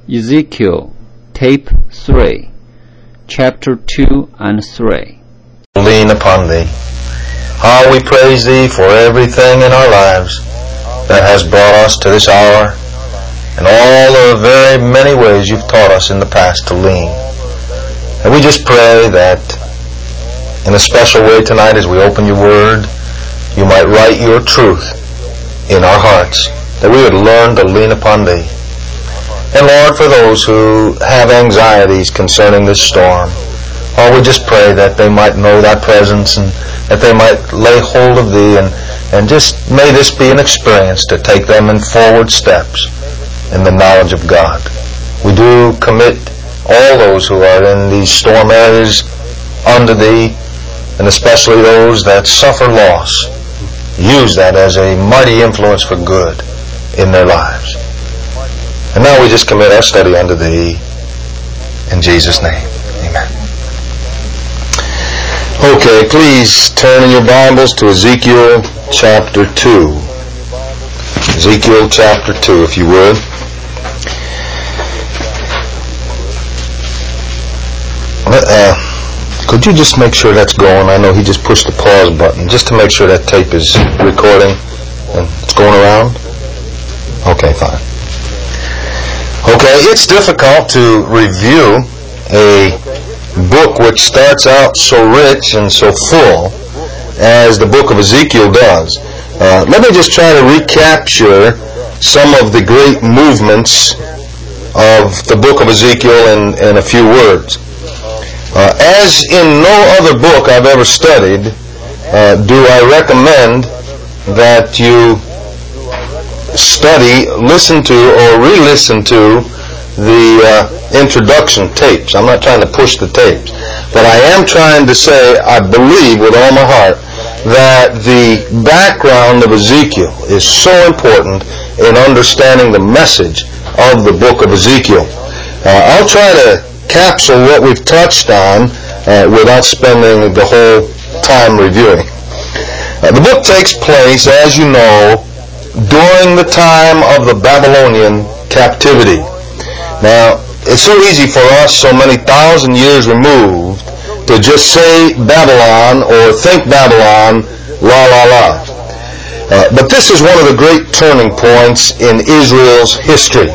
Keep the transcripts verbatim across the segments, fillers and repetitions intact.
Ezekiel, Tape three, Chapter two and three. Lean upon Thee. How we praise Thee for everything in our lives that has brought us to this hour, and all the very many ways You've taught us in the past to lean. And we just pray that in a special way tonight as we open Your Word, You might write Your truth in our hearts, that we would learn to lean upon Thee. And Lord, for those who have anxieties concerning this storm, oh, we just pray that they might know Thy presence and that they might lay hold of Thee, and, and just may this be an experience to take them in forward steps in the knowledge of God. We do commit all those who are in these storm areas unto Thee, and especially those that suffer loss. Use that as a mighty influence for good in their lives. And now we just commit our study unto Thee in Jesus' name. Amen. Okay, please turn in your Bibles to Ezekiel chapter two. Ezekiel chapter two, if you would. Uh, could you just make sure that's going? I know he just pushed the pause button, just to make sure that tape is recording and it's going around. Okay, fine. Okay, it's difficult to review a book which starts out so rich and so full as the book of Ezekiel does. Uh, let me just try to recapture some of the great movements of the book of Ezekiel in, in a few words. Uh, as in no other book I've ever studied, uh, do I recommend that you study, listen to, or re-listen to the uh, introduction tapes. I'm not trying to push the tapes, but I am trying to say, I believe with all my heart, that the background of Ezekiel is so important in understanding the message of the book of Ezekiel. Uh, I'll try to capsule what we've touched on uh, without spending the whole time reviewing. Uh, the book takes place, as you know, during the time of the Babylonian captivity. Now, it's so easy for us, so many thousand years removed, to just say Babylon or think Babylon, la la la. Uh, but this is one of the great turning points in Israel's history.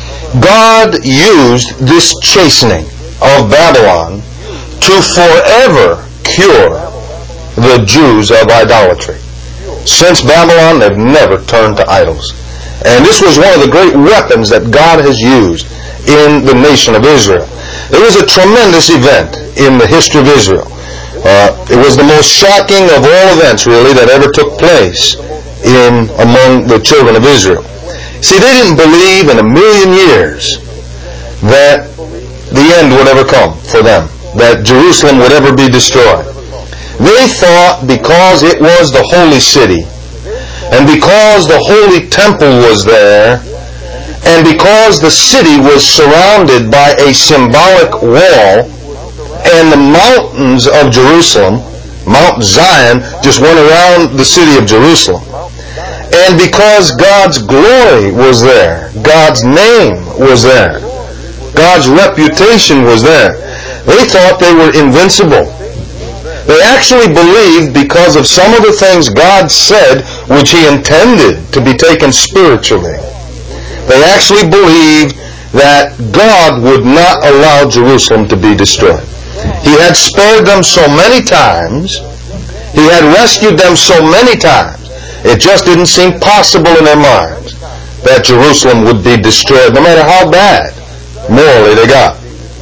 God used this chastening of Babylon to forever cure the Jews of idolatry. Since Babylon, they've never turned to idols. And this was one of the great weapons that God has used in the nation of Israel. It was a tremendous event in the history of Israel. Uh, it was the most shocking of all events, really, that ever took place in among the children of Israel. See, they didn't believe in a million years that the end would ever come for them, that Jerusalem would ever be destroyed. They thought because it was the holy city, and because the holy temple was there, and because the city was surrounded by a symbolic wall, and the mountains of Jerusalem, Mount Zion, just went around the city of Jerusalem, and because God's glory was there, God's name was there, God's reputation was there, they thought they were invincible. They actually believed, because of some of the things God said which He intended to be taken spiritually, they actually believed that God would not allow Jerusalem to be destroyed. He had spared them so many times, He had rescued them so many times, it just didn't seem possible in their minds that Jerusalem would be destroyed, no matter how bad morally they got.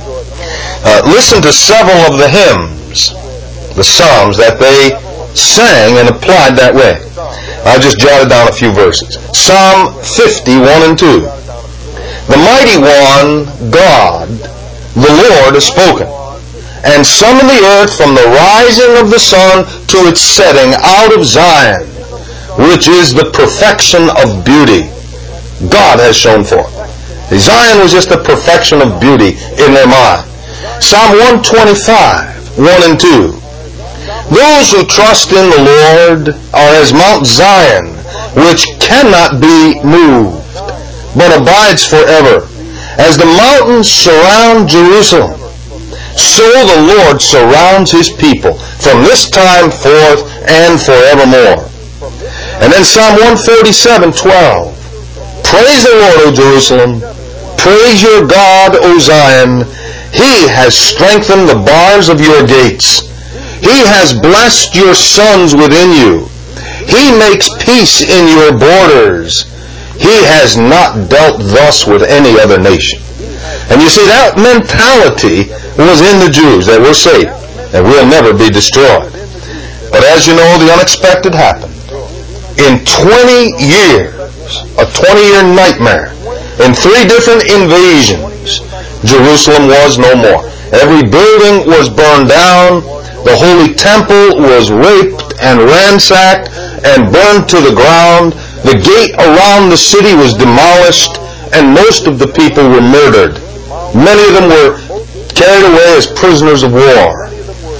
Uh, listen to several of the hymns, the psalms that they sang and applied that way. I just jotted down a few verses. Psalm fifty, one and two. The mighty one, God, the Lord, has spoken, and summoned the earth from the rising of the sun to its setting out of Zion, which is the perfection of beauty. God has shown forth. Zion was just the perfection of beauty in their mind. Psalm one twenty-five, one and two. Those who trust in the Lord are as Mount Zion, which cannot be moved, but abides forever. As the mountains surround Jerusalem, so the Lord surrounds His people from this time forth and forevermore. And then Psalm one forty-seven, twelve. Praise the Lord, O Jerusalem. Praise your God, O Zion. He has strengthened the bars of your gates. He has blessed your sons within you. He makes peace in your borders. He has not dealt thus with any other nation. And you see, that mentality was in the Jews, that we're saved, and we'll never be destroyed. But as you know, the unexpected happened. In twenty years, a twenty-year nightmare, in three different invasions, Jerusalem was no more. Every building was burned down. The holy temple was raped and ransacked and burned to the ground. The gate around the city was demolished, and most of the people were murdered. Many of them were carried away as prisoners of war.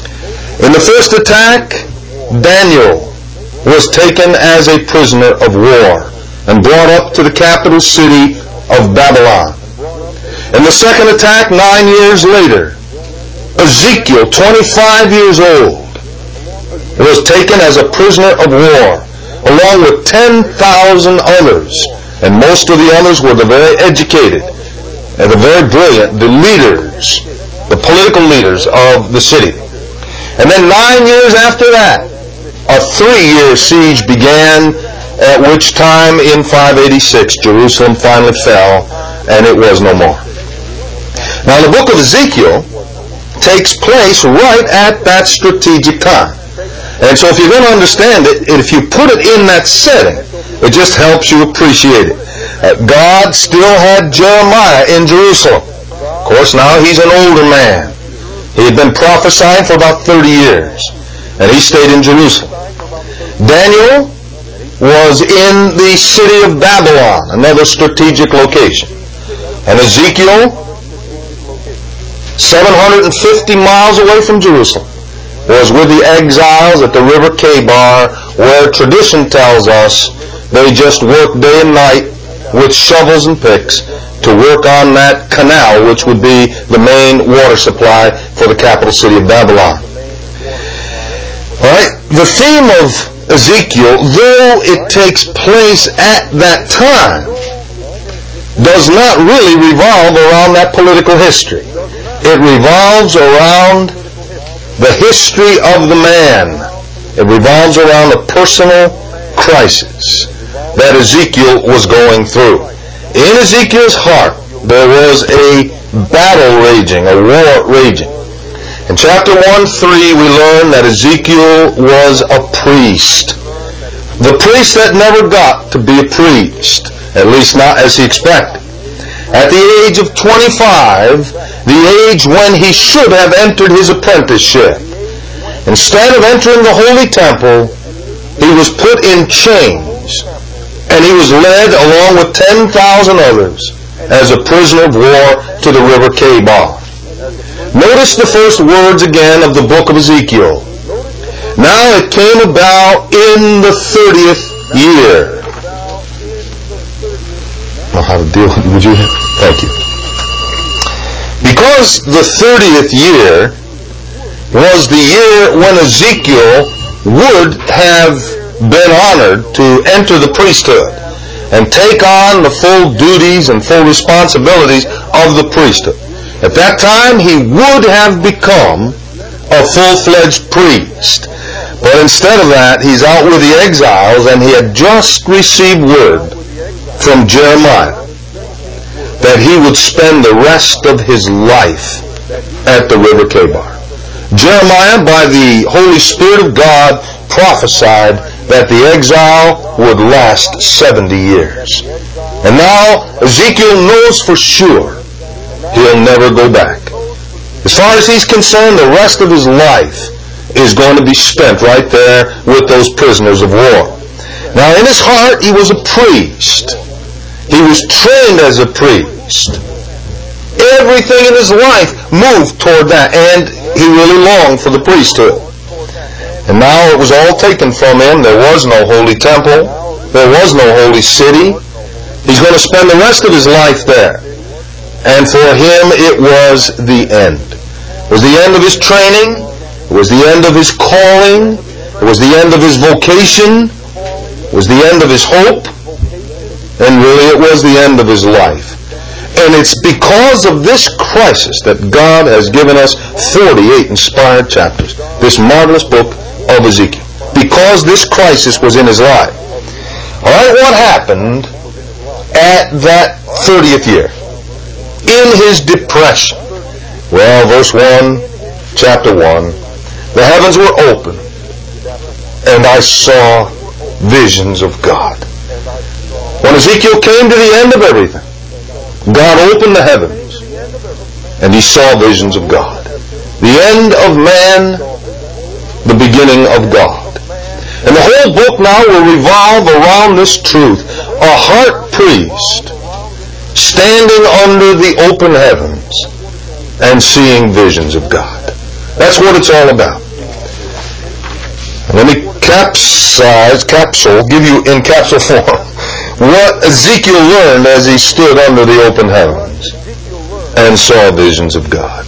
In the first attack, Daniel was taken as a prisoner of war and brought up to the capital city of Babylon. In the second attack, nine years later, Ezekiel, twenty-five years old, was taken as a prisoner of war, along with ten thousand others. And most of the others were the very educated and the very brilliant, the leaders, the political leaders of the city. And then nine years after that, a three-year siege began, at which time in five eighty-six, Jerusalem finally fell, and it was no more. Now the book of Ezekiel takes place right at that strategic time. And so if you're going to understand it, if you put it in that setting, it just helps you appreciate it. Uh, God still had Jeremiah in Jerusalem. Of course, now he's an older man. He had been prophesying for about thirty years, and he stayed in Jerusalem. Daniel was in the city of Babylon, another strategic location. And Ezekiel, seven hundred fifty miles away from Jerusalem, was with the exiles at the river Kebar, where tradition tells us they just worked day and night with shovels and picks to work on that canal, which would be the main water supply for the capital city of Babylon. All right, the theme of Ezekiel, though it takes place at that time, does not really revolve around that political history. It revolves around the history of the man. It revolves around a personal crisis that Ezekiel was going through. In Ezekiel's heart, there was a battle raging, a war raging. In chapter one three, we learn that Ezekiel was a priest. The priest that never got to be a priest, at least not as he expected. At the age of twenty-five, the age when he should have entered his apprenticeship, instead of entering the holy temple, he was put in chains, and he was led along with ten thousand others as a prisoner of war to the river Kebar. Notice the first words again of the book of Ezekiel. Now it came about in the thirtieth year. Know how to deal with it, would you? Thank you. Because the thirtieth year was the year when Ezekiel would have been honored to enter the priesthood and take on the full duties and full responsibilities of the priesthood. At that time, he would have become a full-fledged priest. But instead of that, he's out with the exiles, and he had just received word from Jeremiah that he would spend the rest of his life at the river Kebar. Jeremiah, by the Holy Spirit of God, prophesied that the exile would last seventy years. And now Ezekiel knows for sure he'll never go back. As far as he's concerned, the rest of his life is going to be spent right there with those prisoners of war. Now, in his heart, he was a priest. He was trained as a priest. Everything in his life moved toward that, and he really longed for the priesthood. And now it was all taken from him. There was no holy temple. There was no holy city. He's going to spend the rest of his life there. And for him it was the end. It was the end of his training. It was the end of his calling. It was the end of his vocation. It was the end of his hope. And really it was the end of his life. And it's because of this crisis that God has given us forty-eight inspired chapters. This marvelous book of Ezekiel. Because this crisis was in his life. All right, what happened at that thirtieth year? In his depression. Well, verse one, chapter one. The heavens were open, and I saw visions of God. When Ezekiel came to the end of everything, God opened the heavens, and he saw visions of God. The end of man, the beginning of God. And the whole book now will revolve around this truth. A heart priest standing under the open heavens and seeing visions of God. That's what it's all about. Let me capsize, capsule, give you in capsule form what Ezekiel learned as he stood under the open heavens and saw visions of God.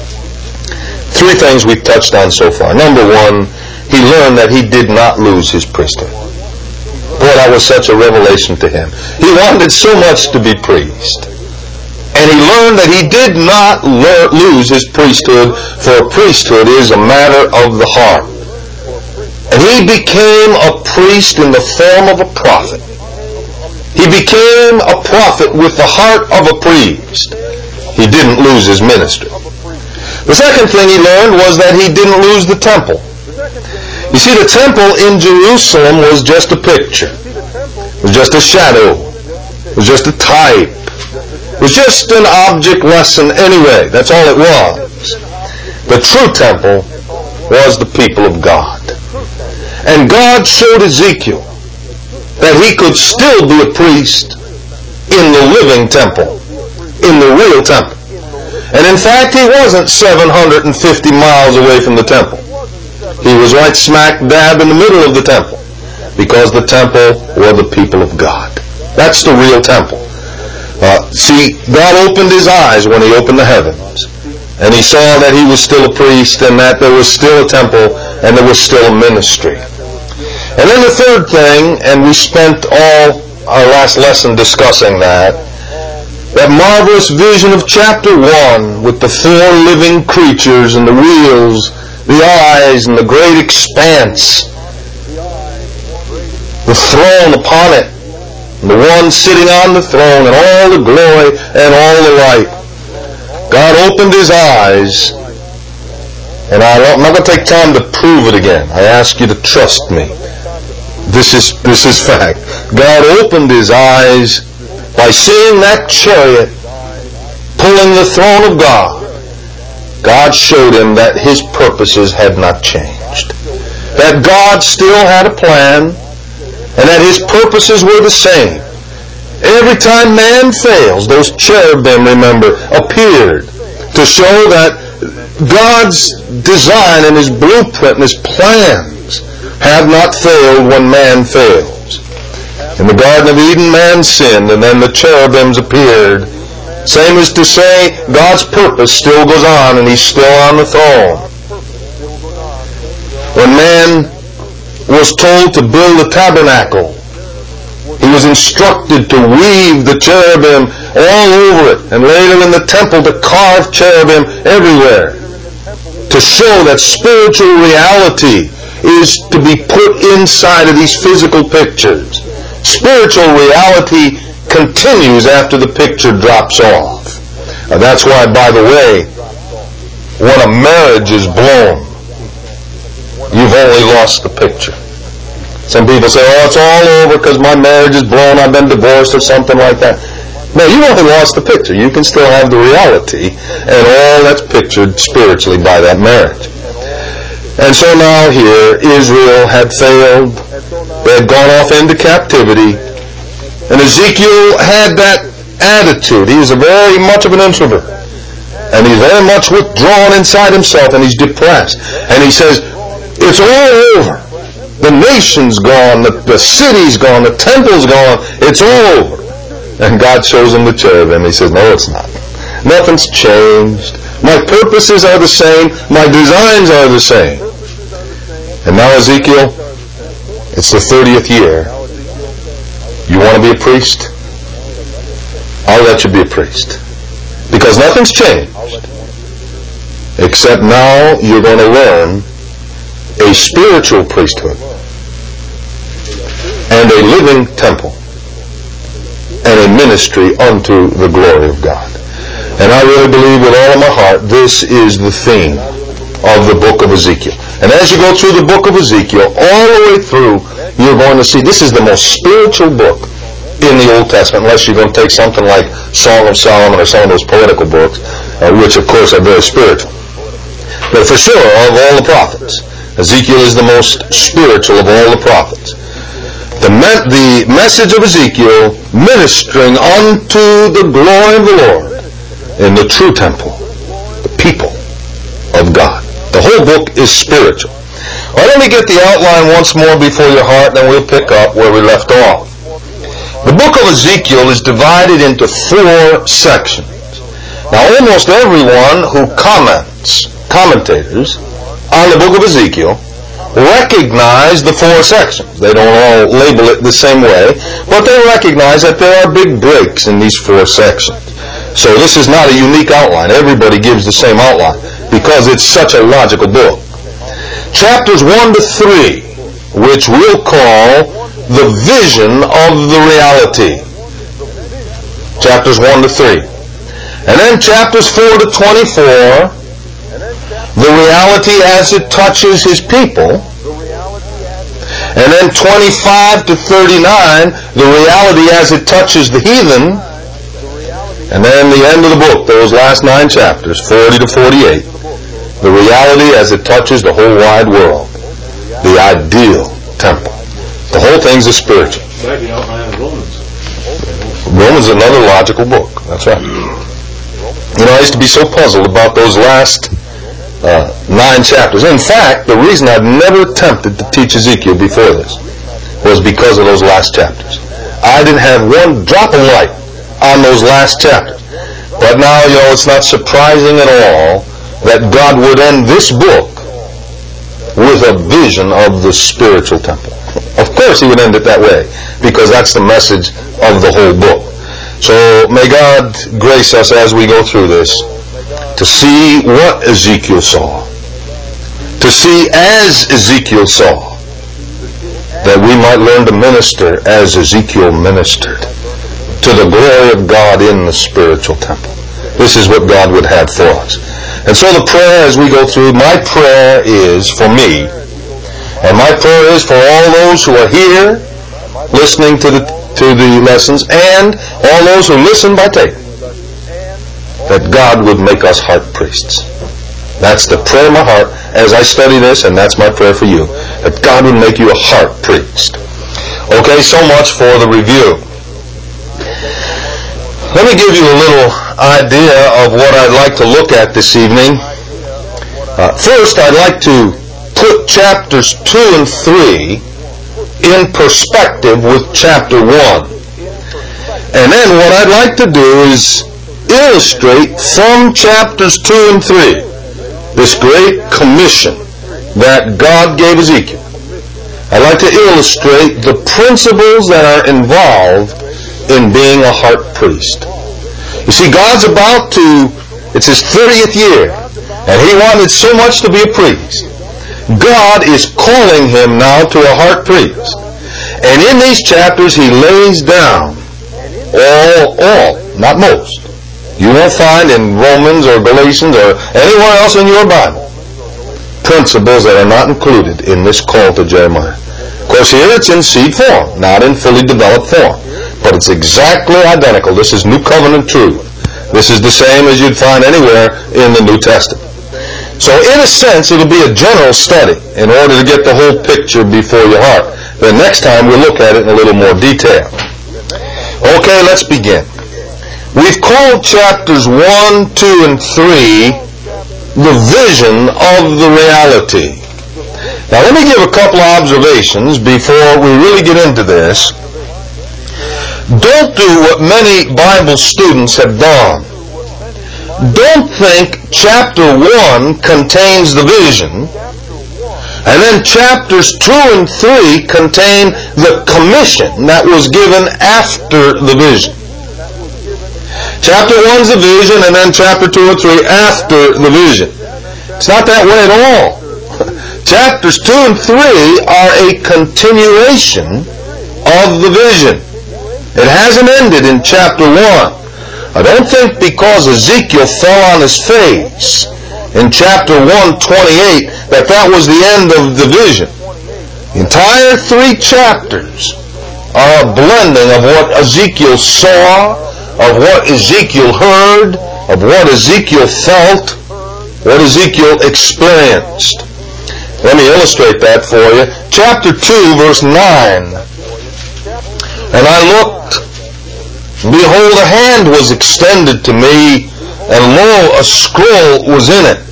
Three things we've touched on so far. Number one, he learned that he did not lose his priesthood. Boy, that was such a revelation to him. He wanted so much to be priest. And he learned that he did not le- lose his priesthood, for priesthood is a matter of the heart. And he became a priest in the form of a prophet. He became a prophet with the heart of a priest. He didn't lose his ministry. The second thing he learned was that he didn't lose the temple. You see, the temple in Jerusalem was just a picture. It was just a shadow. It was just a type. It was just an object lesson anyway. That's all it was. The true temple was the people of God. And God showed Ezekiel that he could still be a priest in the living temple, in the real temple. And in fact, he wasn't seven hundred fifty miles away from the temple. He was right smack dab in the middle of the temple, because the temple were the people of God. That's the real temple. Uh, see, God opened his eyes when he opened the heavens, and he saw that he was still a priest, and that there was still a temple, and there was still a ministry. And then the third thing, and we spent all our last lesson discussing that, that marvelous vision of chapter one with the four living creatures and the wheels, the eyes, and the great expanse, the throne upon it, and the one sitting on the throne, and all the glory and all the light. God opened his eyes, and I'm not going to take time to prove it again. I ask you to trust me. This is this is fact. God opened his eyes by seeing that chariot pulling the throne of God. God showed him that his purposes had not changed. That God still had a plan, and that his purposes were the same. Every time man fails, those cherubim, remember, appeared to show that God's design and his blueprint and his plans have not failed when man fails. In the Garden of Eden, man sinned, and then the cherubims appeared. Same as to say, God's purpose still goes on, and he's still on the throne. When man was told to build a tabernacle, he was instructed to weave the cherubim all over it, and later in the temple to carve cherubim everywhere, to show that spiritual reality is to be put inside of these physical pictures. Spiritual reality continues after the picture drops off. Now that's why, by the way, when a marriage is blown, you've only lost the picture. Some people say, oh, it's all over because my marriage is blown, I've been divorced or something like that. No, you only lost the picture. You can still have the reality, and all that's pictured spiritually by that marriage. And so now here, Israel had failed. They had gone off into captivity. And Ezekiel had that attitude. He was a very much of an introvert. And he's very much withdrawn inside himself, and he's depressed. And he says, it's all over. The nation's gone, the, the city's gone, the temple's gone, it's all over. And God shows him the cherubim. He says, no, it's not. Nothing's changed. My purposes are the same. My designs are the same. And now, Ezekiel, it's the thirtieth year. You want to be a priest? I'll let you be a priest. Because nothing's changed. Except now you're going to learn a spiritual priesthood and a living temple and a ministry unto the glory of God. And I really believe with all of my heart this is the theme of the book of Ezekiel. And as you go through the book of Ezekiel, all the way through, you're going to see this is the most spiritual book in the Old Testament, unless you're going to take something like Song of Solomon or some of those political books, uh, which of course are very spiritual. But for sure, of all the prophets, Ezekiel is the most spiritual of all the prophets. The, me- the message of Ezekiel ministering unto the glory of the Lord in the true temple, the people of God. The whole book is spiritual. Well, let me get the outline once more before your heart, then we'll pick up where we left off. The book of Ezekiel is divided into four sections. Now, almost everyone who comments, commentators, on the book of Ezekiel recognize the four sections. They don't all label it the same way, but they recognize that there are big breaks in these four sections. So this is not a unique outline. Everybody gives the same outline because it's such a logical book. Chapters one to three, which we'll call the vision of the reality. Chapters one to three. And then chapters four to twenty-four, the reality as it touches his people. And then twenty-five to thirty-nine, the reality as it touches the heathen. And then the end of the book, those last nine chapters, forty to forty-eight, the reality as it touches the whole wide world. The ideal temple. The whole thing's a spiritual. Romans is another logical book. That's right. You know, I used to be so puzzled about those last uh, nine chapters. In fact, the reason I've never attempted to teach Ezekiel before this was because of those last chapters. I didn't have one drop of light on those last chapters. But now, you know, it's not surprising at all that God would end this book with a vision of the spiritual temple. Of course he would end it that way, because that's the message of the whole book. So may God grace us as we go through this to see what Ezekiel saw, to see as Ezekiel saw, that we might learn to minister as Ezekiel ministered, to the glory of God in the spiritual temple. This is what God would have for us. And so the prayer as we go through, my prayer is for me, and my prayer is for all those who are here listening to the to the lessons, and all those who listen by tape, that God would make us heart priests. That's the prayer of my heart as I study this, and that's my prayer for you, that God would make you a heart priest. Okay, so much for the review. Let me give you a little idea of what I'd like to look at this evening. Uh, first, I'd like to put chapters two and three in perspective with chapter one. And then what I'd like to do is illustrate from chapters two and three this great commission that God gave Ezekiel. I'd like to illustrate the principles that are involved in being a heart priest. You see, God's about to, it's his thirtieth year, and he wanted so much to be a priest. God is calling him now to a heart priest. And in these chapters he lays down all, all, not most. You won't find in Romans or Galatians or anywhere else in your Bible principles that are not included in this call to Jeremiah. Of course, here it's in seed form, not in fully developed form. But it's exactly identical. This is New Covenant truth. This is the same as you'd find anywhere in the New Testament. So in a sense, it'll be a general study in order to get the whole picture before your heart. Then next time we'll look at it in a little more detail. Okay, let's begin. We've called chapters one, two, and three the vision of the reality. Now let me give a couple of observations before we really get into this. Don't do what many Bible students have done. don't think chapter one contains the vision, and then chapters two and three contain the commission that was given after the vision. Chapter one's the vision, and then chapter two and three after the vision. It's not that way at all. Chapters two and three are a continuation of the vision. It hasn't ended in chapter one. I don't think because Ezekiel fell on his face in chapter one twenty-eight that that was the end of the vision. The entire three chapters are a blending of what Ezekiel saw, of what Ezekiel heard, of what Ezekiel felt, what Ezekiel experienced. Let me illustrate that for you. Chapter two, verse nine. And I looked, and behold, a hand was extended to me, and lo, a scroll was in it.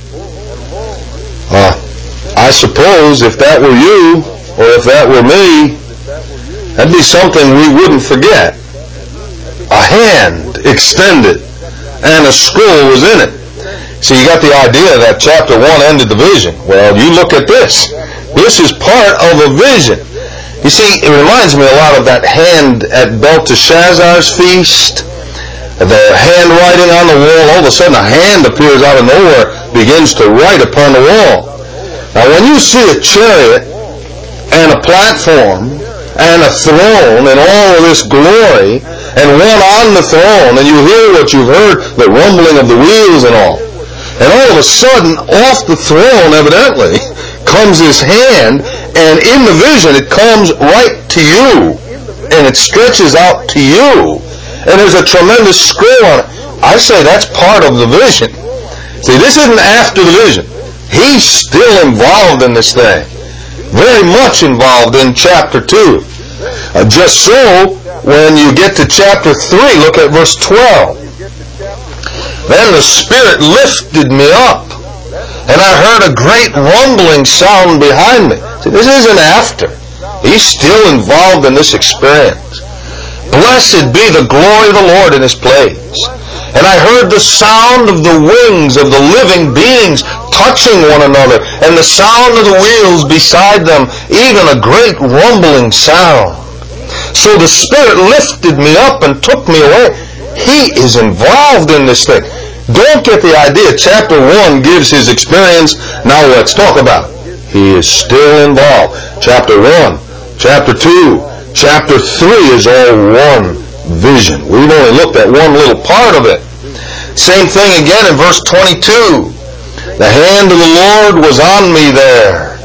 Uh, I suppose if that were you, or if that were me, that'd be something we wouldn't forget. A hand extended, and a scroll was in it. See, you got the idea that chapter one ended the vision. Well, you look at this. This is part of a vision. You see, it reminds me a lot of that hand at Belteshazzar's feast. The handwriting on the wall. All of a sudden, a hand appears out of nowhere, begins to write upon the wall. Now, when you see a chariot and a platform and a throne and all of this glory, and one on the throne, and you hear what you've heard, the rumbling of the wheels and all, and all of a sudden, off the throne, evidently, comes his hand, and in the vision, it comes right to you, and it stretches out to you, and there's a tremendous scroll on it. I say that's part of the vision. See, this isn't after the vision. He's still involved in this thing, very much involved in chapter two. Uh, just so, when you get to chapter three, look at verse twelve. Then the Spirit lifted me up, and I heard a great rumbling sound behind me. See, this isn't after. He's still involved in this experience. Blessed be the glory of the Lord in His place. And I heard the sound of the wings of the living beings touching one another, and the sound of the wheels beside them, even a great rumbling sound. So the Spirit lifted me up and took me away. He is involved in this thing. Don't get the idea chapter one gives his experience, now let's talk about it. He is still involved. Chapter one, chapter two, chapter three is all one vision. We've only looked at one little part of it. Same thing again in verse twenty-two. The hand of the Lord was on me there,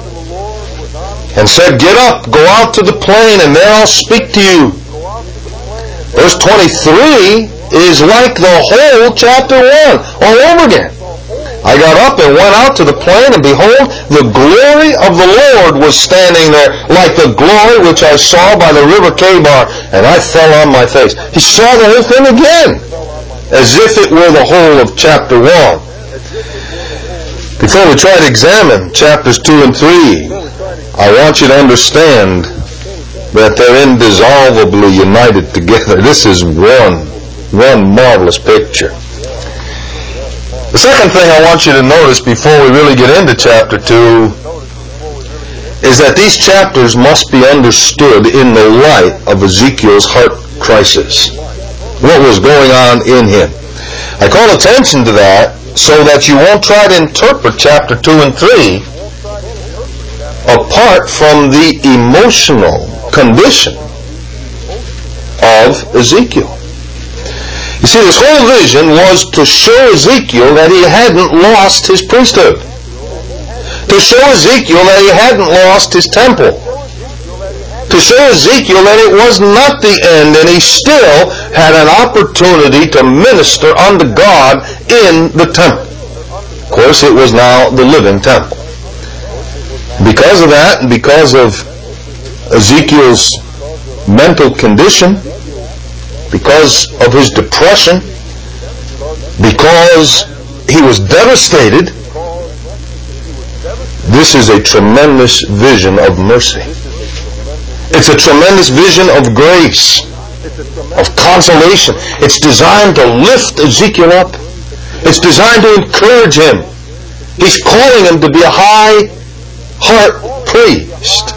and said, get up, go out to the plain, and there I'll speak to you. Verse twenty-three is like the whole chapter one, all over again. I got up and went out to the plain, and behold, the glory of the Lord was standing there, like the glory which I saw by the river Chebar, and I fell on my face. He saw the whole thing again, as if it were the whole of chapter one. Before we try to examine chapters two and three, I want you to understand that they're indissolubly united together. This is one, one marvelous picture. The second thing I want you to notice before we really get into chapter two is that these chapters must be understood in the light of Ezekiel's heart crisis. What was going on in him? I call attention to that so that you won't try to interpret chapter two and three apart from the emotional condition of Ezekiel. You see, this whole vision was to show Ezekiel that he hadn't lost his priesthood. To show Ezekiel that he hadn't lost his temple. To show Ezekiel that it was not the end, and he still had an opportunity to minister unto God in the temple. Of course, it was now the living temple. Because of that, and because of Ezekiel's mental condition, because of his depression, because he was devastated, this is a tremendous vision of mercy. It's a tremendous vision of grace, of consolation. It's designed to lift Ezekiel up. It's designed to encourage him. He's calling him to be a high heart priest.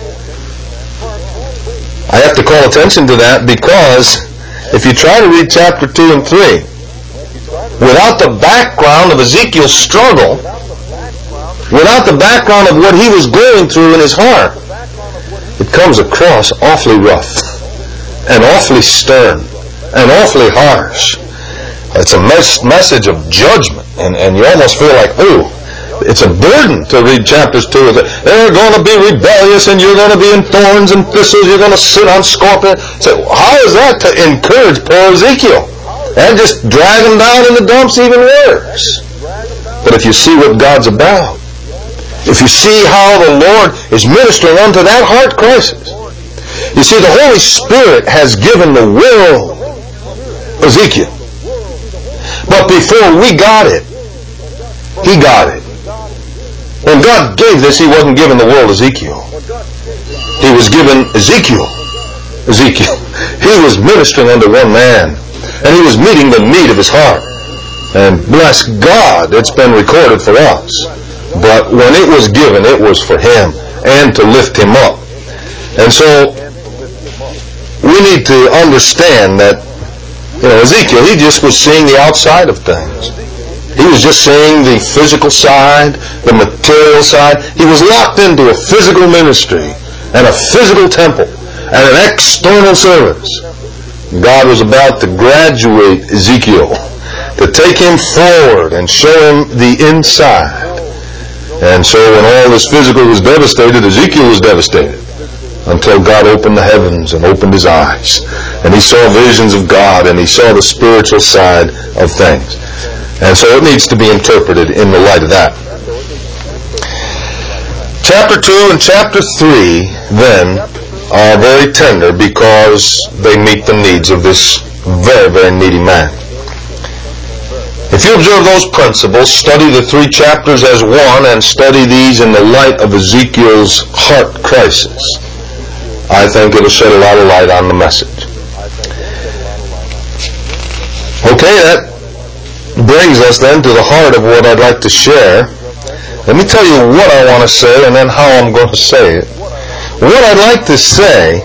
I have to call attention to that because if you try to read chapter two and three, without the background of Ezekiel's struggle, without the background of what he was going through in his heart, it comes across awfully rough and awfully stern and awfully harsh. It's a mes- message of judgment, and, and you almost feel like, ooh, it's a burden to read chapters two. They're going to be rebellious, and you're going to be in thorns and thistles. You're going to sit on scorpions. So how is that to encourage poor Ezekiel? And just drag him down in the dumps even worse. But if you see what God's about, if you see how the Lord is ministering unto that heart crisis, you see the Holy Spirit has given the will Ezekiel. But before we got it, he got it. When God gave this, he wasn't giving the world Ezekiel. He was giving Ezekiel Ezekiel. He was ministering unto one man, and he was meeting the need of his heart. And bless God, it's been recorded for us. But when it was given, it was for him and to lift him up. And so we need to understand that, you know, Ezekiel, he just was seeing the outside of things. He was just seeing the physical side, the material side. He was locked into a physical ministry and a physical temple and an external service. God was about to graduate Ezekiel, to take him forward and show him the inside. And so when all this physical was devastated, Ezekiel was devastated until God opened the heavens and opened his eyes. And he saw visions of God, and he saw the spiritual side of things. And so it needs to be interpreted in the light of that. Chapter two and chapter three, then, are very tender because they meet the needs of this very, very needy man. If you observe those principles, study the three chapters as one, and study these in the light of Ezekiel's heart crisis, I think it'll shed a lot of light on the message. Okay, that brings us then to the heart of what I'd like to share. Let me tell you what I want to say and then how I'm going to say it. What I'd like to say,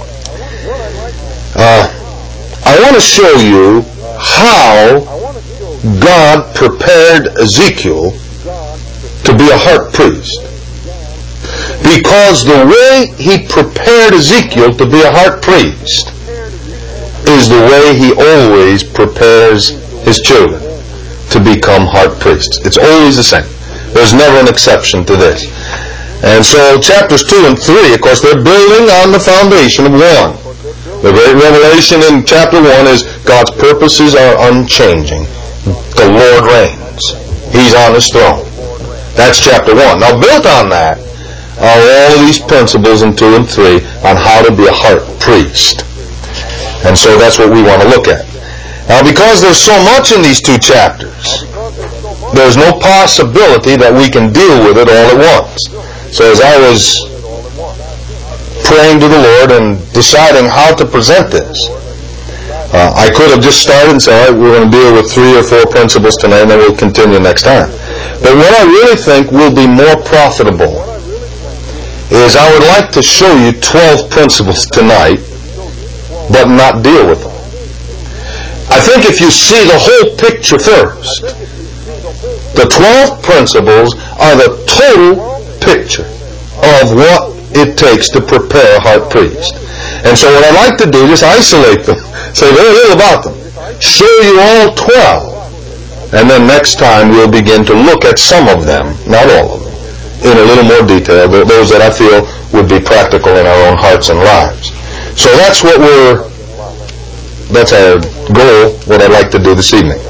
uh, I want to show you how God prepared Ezekiel to be a heart priest. Because the way he prepared Ezekiel to be a heart priest is the way he always prepares his children to become heart priests. It's always the same. There's never an exception to this. And so chapters two and three, of course, they're building on the foundation of one. The great revelation in chapter one is God's purposes are unchanging. The Lord reigns. He's on his throne. That's chapter one. Now built on that are all of these principles in two and three on how to be a heart priest. And so that's what we want to look at. Now, because there's so much in these two chapters, there's no possibility that we can deal with it all at once. So as I was praying to the Lord and deciding how to present this, uh, I could have just started and said, all right, we're going to deal with three or four principles tonight, and then we'll continue next time. But what I really think will be more profitable is I would like to show you twelve principles tonight, but not deal with them. I think if you see the whole picture first, the twelve principles are the total picture of what it takes to prepare a heart priest. And so what I like to do is isolate them, say very little about them, show you all twelve, and then next time we'll begin to look at some of them, not all of them, in a little more detail, those that I feel would be practical in our own hearts and lives. So that's what we're That's our goal, what I'd like to do this evening.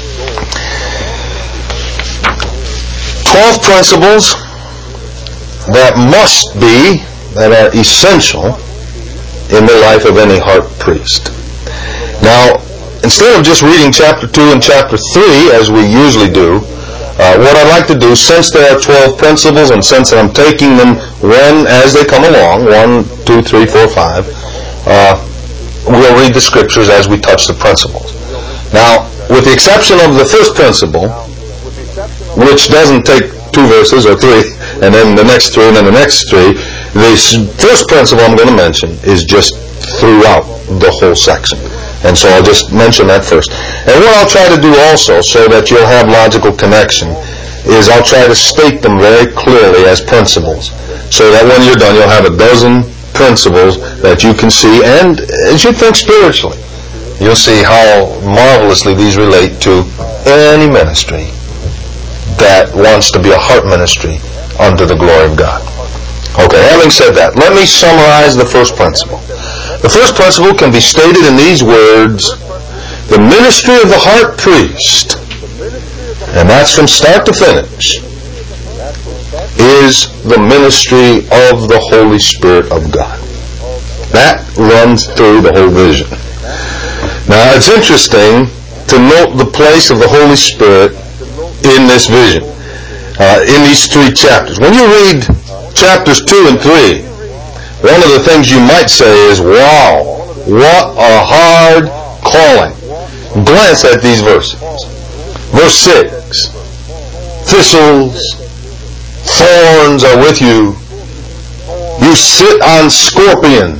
Twelve principles that must be, that are essential in the life of any heart priest. Now, instead of just reading chapter two and chapter three, as we usually do, uh, what I'd like to do, since there are twelve principles, and since I'm taking them one as they come along, one, two, three, four, five, uh, we'll read the scriptures as we touch the principles. Now, with the exception of the first principle, which doesn't take two verses or three, and then the next three, and then the next three, the first principle I'm going to mention is just throughout the whole section. And so I'll just mention that first. And what I'll try to do also, so that you'll have logical connection, is I'll try to state them very clearly as principles, so that when you're done you'll have a dozen principles that you can see, and as you think spiritually, you'll see how marvelously these relate to any ministry that wants to be a heart ministry unto the glory of God. Okay, having said that, let me summarize the first principle. The first principle can be stated in these words: the ministry of the heart priest, and that's from start to finish, is the ministry of the Holy Spirit of God. That runs through the whole vision. Now, it's interesting to note the place of the Holy Spirit in this vision, uh, in these three chapters. When you read chapters two and three, one of the things you might say is, wow, what a hard calling. Glance at these verses. Verse six, thistles, thorns are with you. You sit on scorpions.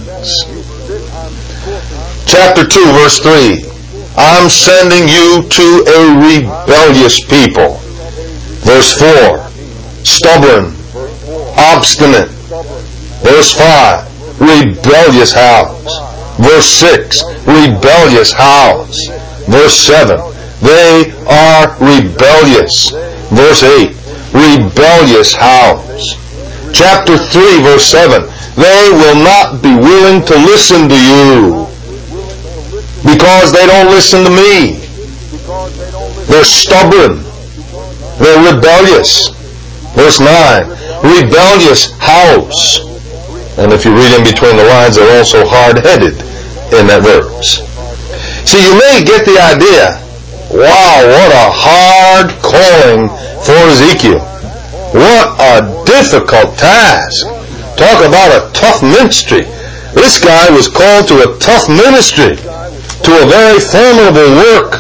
Chapter two, verse three, I'm sending you to a rebellious people. Verse four, stubborn, obstinate. Verse five, rebellious house. Verse six, rebellious house. Verse seven, they are rebellious. Verse eight, rebellious house. Chapter three, verse seven, they will not be willing to listen to you because they don't listen to me. They're stubborn. They're rebellious. Verse nine, rebellious house. And if you read in between the lines, they're also hard-headed in that verse. See, you may get the idea, wow, what a hard calling for Ezekiel. What a difficult task. Talk about a tough ministry. This guy was called to a tough ministry, to a very formidable work.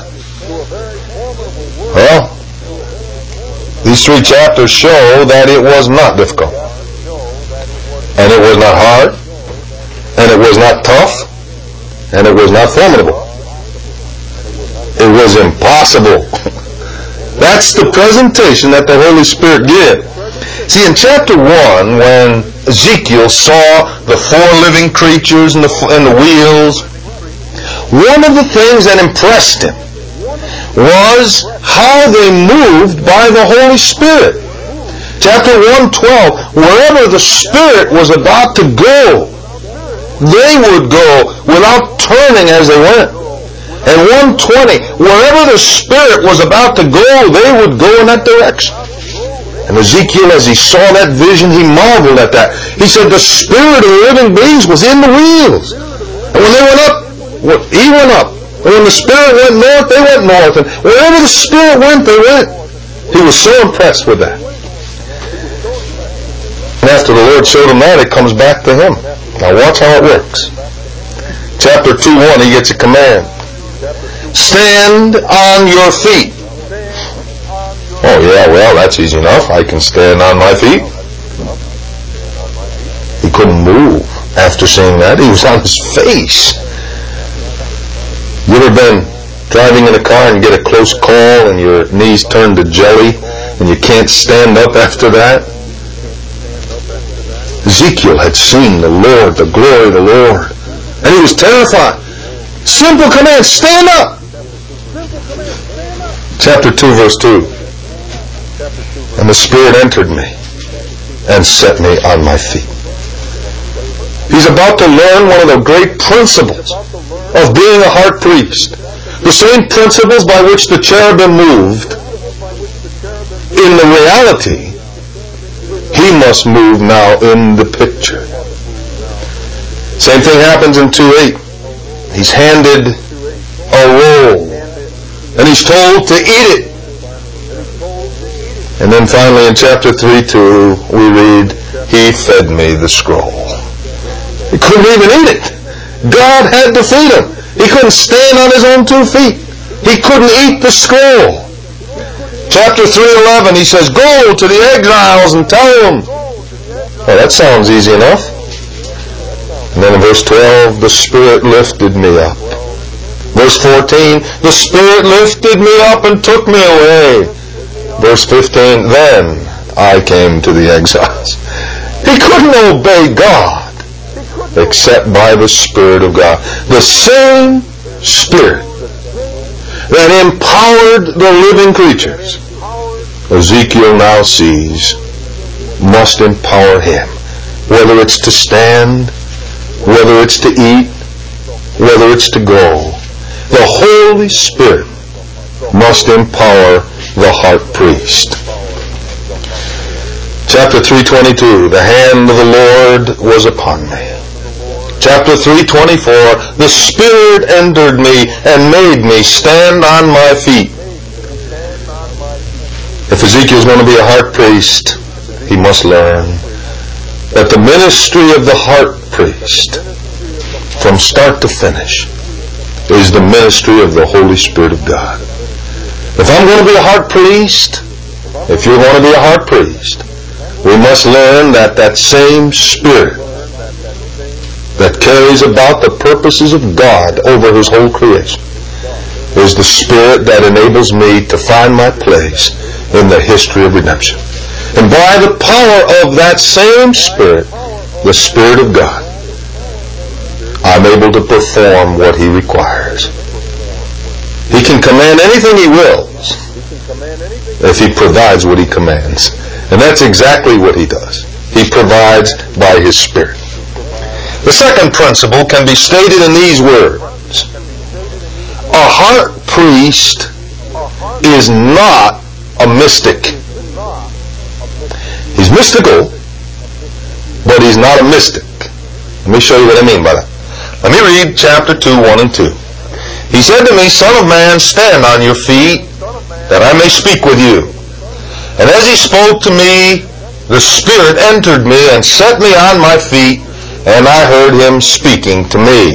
Well, these three chapters show that it was not difficult. And it was not hard. And it was not tough. And it was not formidable. It was impossible. That's the presentation that the Holy Spirit did. See, in chapter one, when Ezekiel saw the four living creatures and the, and the wheels, one of the things that impressed him was how they moved by the Holy Spirit. Chapter one twelve, wherever the Spirit was about to go, they would go without turning as they went. And one twenty, wherever the Spirit was about to go, they would go in that direction. And Ezekiel, as he saw that vision, he marveled at that. He said the spirit of the living beings was in the wheels. And when they went up, he went up. And when the Spirit went north, they went north. And wherever the Spirit went, they went. He was so impressed with that. And after the Lord showed him that, it comes back to him. Now watch how it works. Chapter two one, he gets a command. Stand on your feet. Oh yeah, well, that's easy enough. I can stand on my feet. He couldn't move after seeing that. He was on his face. You ever been driving in a car and get a close call and your knees turn to jelly and you can't stand up after that? Ezekiel had seen the Lord, the glory of the Lord, and he was terrified. Simple command, stand up. Chapter two, verse two. And the Spirit entered me and set me on my feet. He's about to learn one of the great principles of being a heart priest. The same principles by which the cherubim moved. In the reality, he must move now in the picture. Same thing happens in two eight. He's handed a roll and he's told to eat it. And then finally in chapter three two we read, he fed me the scroll. He couldn't even eat it. God had to feed him. He couldn't stand on his own two feet. He couldn't eat the scroll. Chapter three eleven, he says, go to the exiles and tell them. Well, that sounds easy enough. And then in verse twelve, the Spirit lifted me up. Verse fourteen, the Spirit lifted me up and took me away. Verse fifteen, then I came to the exiles. He couldn't obey God except by the Spirit of God. The same Spirit that empowered the living creatures, Ezekiel now sees, must empower him. Whether it's to stand, whether it's to eat, whether it's to go, the Holy Spirit must empower the heart priest. Chapter three twenty-two, the hand of the Lord was upon me. Chapter three twenty-four, the Spirit entered me and made me stand on my feet. If Ezekiel's going to be a heart priest, he must learn that the ministry of the heart priest, from start to finish, is the ministry of the Holy Spirit of God. If I'm going to be a heart priest, if you're going to be a heart priest, we must learn that that same Spirit that carries about the purposes of God over His whole creation is the Spirit that enables me to find my place in the history of redemption. And by the power of that same Spirit, the Spirit of God, I'm able to perform what He requires. He can command anything He wills if He provides what He commands. And that's exactly what He does. He provides by His Spirit. The second principle can be stated in these words. A heart priest is not a mystic. He's mystical, but he's not a mystic. Let me show you what I mean by that. Let me read chapter two, one and two. He said to me, Son of man, stand on your feet, that I may speak with you. And as he spoke to me, the Spirit entered me and set me on my feet, and I heard Him speaking to me.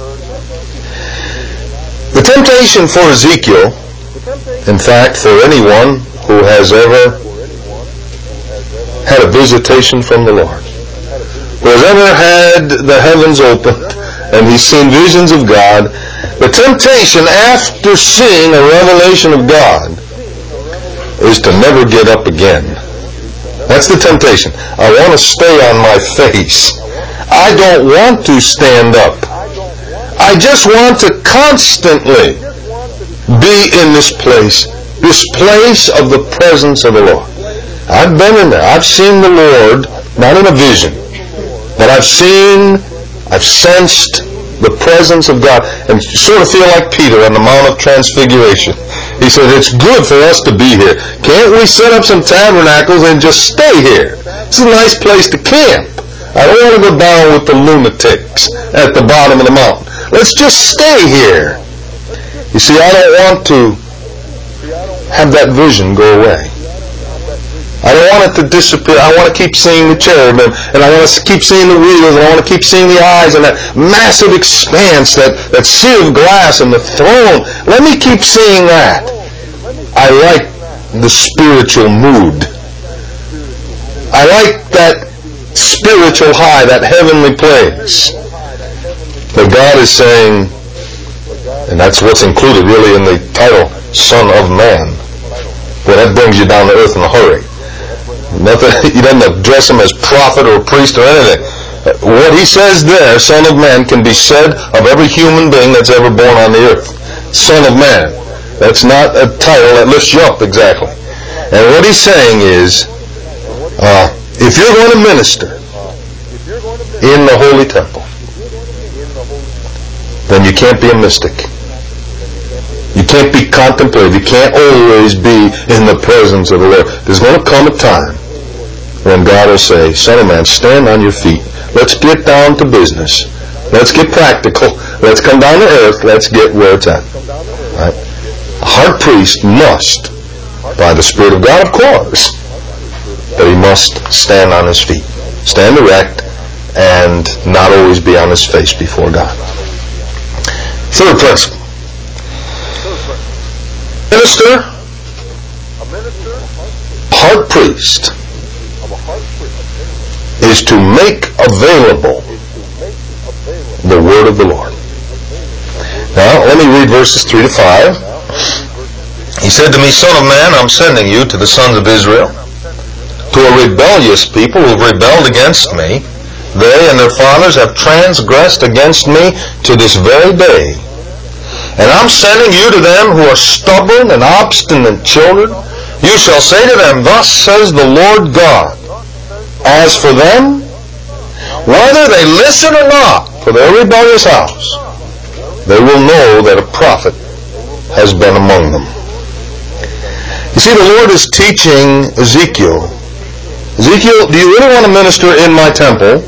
The temptation for Ezekiel, in fact, for anyone who has ever had a visitation from the Lord, who has ever had the heavens opened and he's seen visions of God, the temptation after seeing a revelation of God is to never get up again. That's the temptation. I want to stay on my face. I don't want to stand up. I just want to constantly be in this place, this place of the presence of the Lord. I've been in there. I've seen the Lord, not in a vision, but I've seen, I've sensed the presence of God, and sort of feel like Peter on the Mount of Transfiguration. He said, it's good for us to be here. Can't we set up some tabernacles and just stay here? It's a nice place to camp. I don't want to go down with the lunatics at the bottom of the mountain. Let's just stay here. You see, I don't want to have that vision go away. I don't want it to disappear. I want to keep seeing the cherubim, and I want to keep seeing the wheels, and I want to keep seeing the eyes, and that massive expanse, that, that sea of glass, and the throne. Let me keep seeing that. I like the spiritual mood. I like that spiritual high, that heavenly place. But God is saying, and that's what's included really in the title, Son of Man. Well, that brings you down to earth in a hurry. Nothing, he doesn't address him as prophet or priest or anything. What he says there, Son of Man, can be said of every human being that's ever born on the earth. Son of Man. That's not a title that lifts you up exactly. And what he's saying is, uh, if you're going to minister in the holy temple, then you can't be a mystic. You can't be contemplative. You can't always be in the presence of the Lord. There's going to come a time when God will say, Son of man, stand on your feet. Let's get down to business. Let's get practical. Let's come down to earth. Let's get where it's at. Right? A heart priest must, by the Spirit of God, of course, but he must stand on his feet. Stand erect and not always be on his face before God. Third principle. Minister, heart priest, is to make available the word of the Lord. Now, let me read verses three to five. He said to me, Son of man, I'm sending you to the sons of Israel, to a rebellious people who have rebelled against me. They and their fathers have transgressed against me to this very day. And I'm sending you to them who are stubborn and obstinate children. You shall say to them, Thus says the Lord God, As for them, whether they listen or not for their rebellious house, they will know that a prophet has been among them. You see, the Lord is teaching Ezekiel. Ezekiel, do you really want to minister in my temple?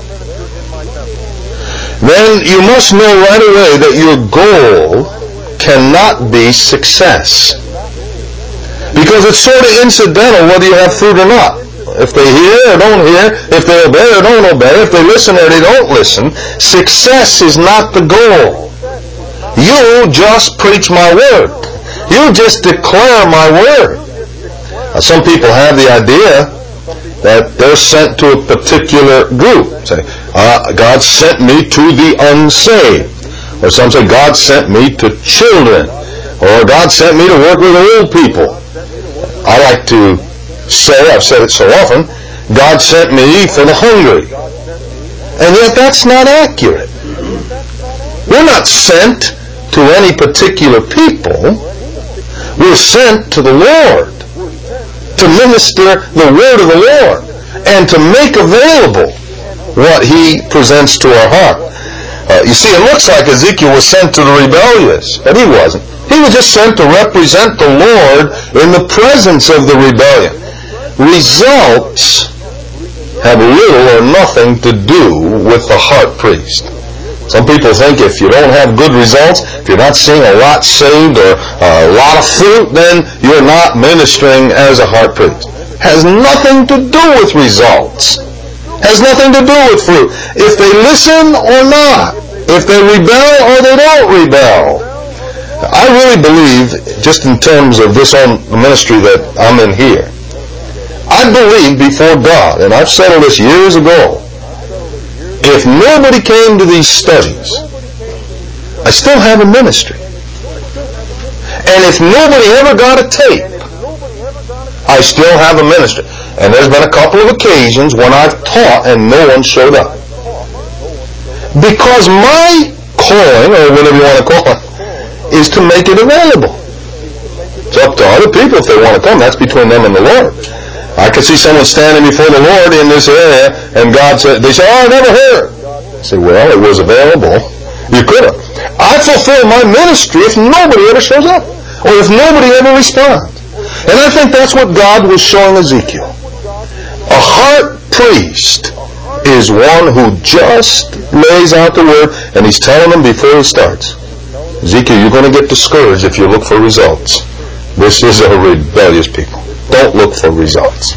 Then you must know right away that your goal cannot be success. Because it's sort of incidental whether you have fruit or not. If they hear or don't hear, if they obey or don't obey, if they listen or they don't listen, success is not the goal. You just preach my word. You just declare my word. Now, some people have the idea that they're sent to a particular group. Say, uh, God sent me to the unsaved. Or some say, God sent me to children. Or God sent me to work with old people. I like to say, I've said it so often, God sent me for the hungry. And yet that's not accurate. We're not sent to any particular people. We're sent to the Lord to minister the word of the Lord and to make available what He presents to our heart. Uh, you see, it looks like Ezekiel was sent to the rebellious, but he wasn't. He was just sent to represent the Lord in the presence of the rebellion. Results have little or nothing to do with the heart priest. Some people think if you don't have good results, if you're not seeing a lot saved or a lot of fruit, then you're not ministering as a heart priest. Has nothing to do with results. Has nothing to do with fruit. If they listen or not, if they rebel or they don't rebel. I really believe, just in terms of this own ministry that I'm in here, I believe before God, and I've settled this years ago, if nobody came to these studies, I still have a ministry. And if nobody ever got a tape, I still have a ministry. And there's been a couple of occasions when I've taught and no one showed up. Because my calling, or whatever you want to call it, is to make it available. It's up to other people if they want to come. That's between them and the Lord. I could see someone standing before the Lord in this area, and God said, they say, oh, I never heard. I say, well, it was available. You could have. I fulfill my ministry if nobody ever shows up, or if nobody ever responds. And I think that's what God was showing Ezekiel. A heart priest is one who just lays out the word, and he's telling them before he starts, Ezekiel, you're going to get discouraged if you look for results. This is a rebellious people. Don't look for results.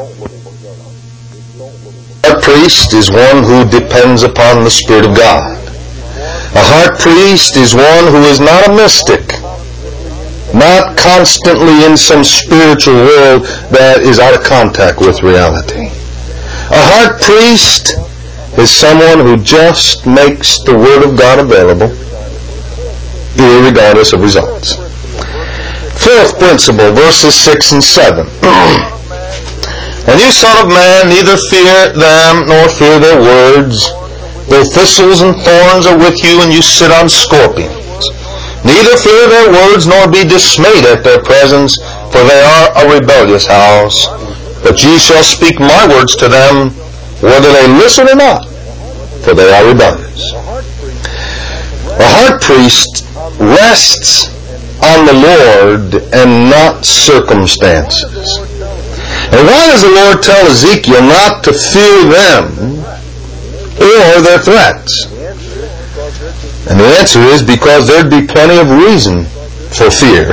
A heart priest is one who depends upon the Spirit of God. A heart priest is one who is not a mystic, not constantly in some spiritual world that is out of contact with reality. A heart priest is someone who just makes the Word of God available, irregardless of results. Fourth principle, verses six and seven. And you, son of man, neither fear them nor fear their words. Though thistles and thorns are with you, and you sit on scorpions. Neither fear their words nor be dismayed at their presence, for they are a rebellious house. But ye shall speak my words to them, whether they listen or not, for they are rebellious. A heart priest rests on the Lord and not circumstances. And why does the Lord tell Ezekiel not to fear them or their threats? And the answer is because there'd be plenty of reason for fear.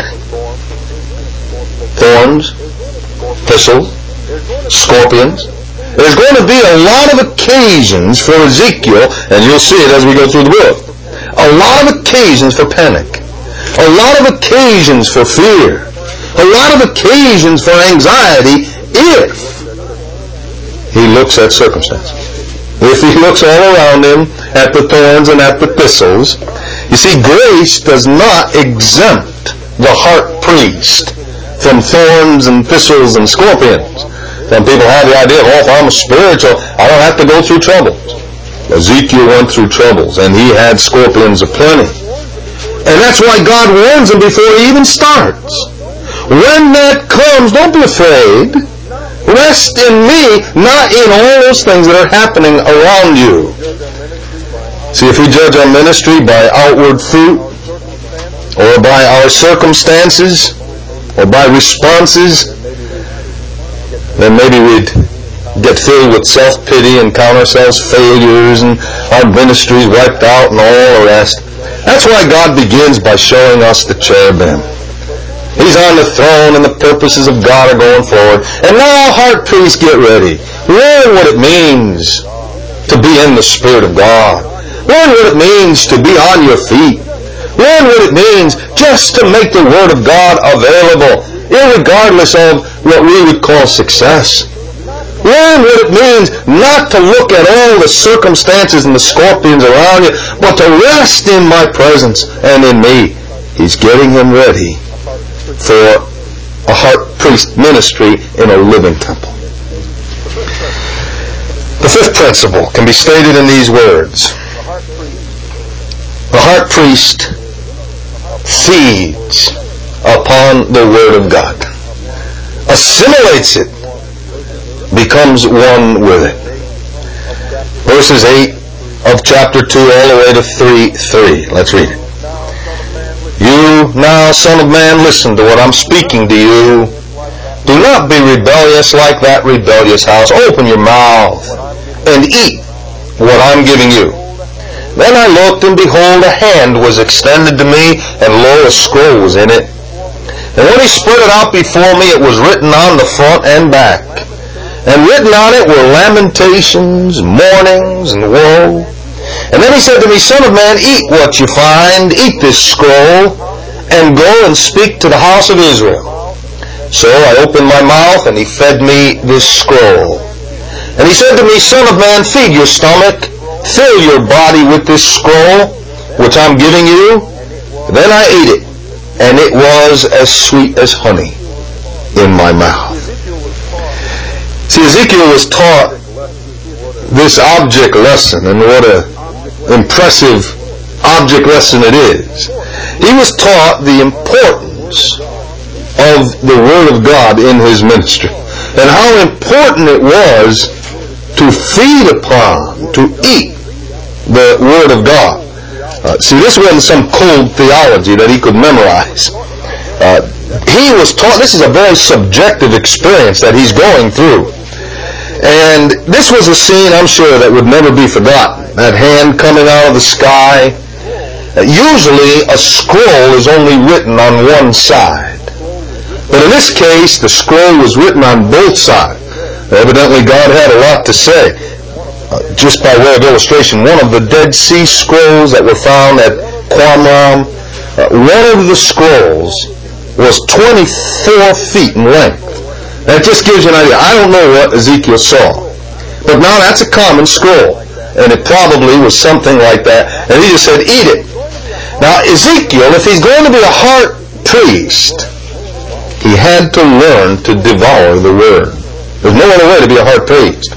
Thorns, thistles, scorpions. There's going to be a lot of occasions for Ezekiel, and you'll see it as we go through the book, a lot of occasions for panic. a lot of occasions for fear, a lot of occasions for anxiety if he looks at circumstances. If he looks all around him at the thorns and at the thistles. You see, grace does not exempt the heart priest from thorns and thistles and scorpions. Some people have the idea, oh, if I'm spiritual, I don't have to go through troubles. Ezekiel went through troubles, and he had scorpions aplenty. And that's why God warns him before he even starts. When that comes, don't be afraid. Rest in me, not in all those things that are happening around you. See, if we judge our ministry by outward fruit, or by our circumstances, or by responses, then maybe we'd get filled with self-pity and count ourselves failures and our ministries wiped out and all the rest. That's why God begins by showing us the cherubim. He's on the throne and the purposes of God are going forward. And now, heart priests, get ready. Learn what it means to be in the Spirit of God. Learn what it means to be on your feet. Learn what it means just to make the Word of God available, irregardless of what we would call success. Learn what it means not to look at all the circumstances and the scorpions around you, but to rest in my presence and in me. He's getting him ready for a heart priest ministry in a living temple. The fifth principle can be stated in these words. The heart priest feeds upon the Word of God, assimilates it, becomes one with it. Verses eight of chapter two all the way to three three. Let's read it. You now, son of man, listen to what I'm speaking to you. Do not be rebellious like that rebellious house. Open your mouth and eat what I'm giving you. Then I looked, and behold, a hand was extended to me, and lo, a scroll was in it. And when he spread it out before me, it was written on the front and back. And written on it were lamentations, mournings, and woe. And then he said to me, Son of man, eat what you find, eat this scroll, and go and speak to the house of Israel. So I opened my mouth, and he fed me this scroll. And he said to me, Son of man, feed your stomach, fill your body with this scroll, which I'm giving you. Then I ate it, and it was as sweet as honey in my mouth. See, Ezekiel was taught this object lesson, and what a impressive object lesson it is. He was taught the importance of the Word of God in his ministry, and how important it was to feed upon, to eat the Word of God. Uh, see, this wasn't some cold theology that he could memorize. Uh, he was taught, this is a very subjective experience that he's going through. And this was a scene, I'm sure, that would never be forgotten. That hand coming out of the sky. Uh, usually, a scroll is only written on one side. But in this case, the scroll was written on both sides. Evidently, God had a lot to say. Uh, just by way of illustration, one of the Dead Sea Scrolls that were found at Qumran, uh, one of the scrolls was twenty-four feet in length. That just gives you an idea. I don't know what Ezekiel saw. But now that's a common scroll. And it probably was something like that. And he just said, eat it. Now Ezekiel, if he's going to be a heart priest, he had to learn to devour the Word. There's no other way to be a heart priest.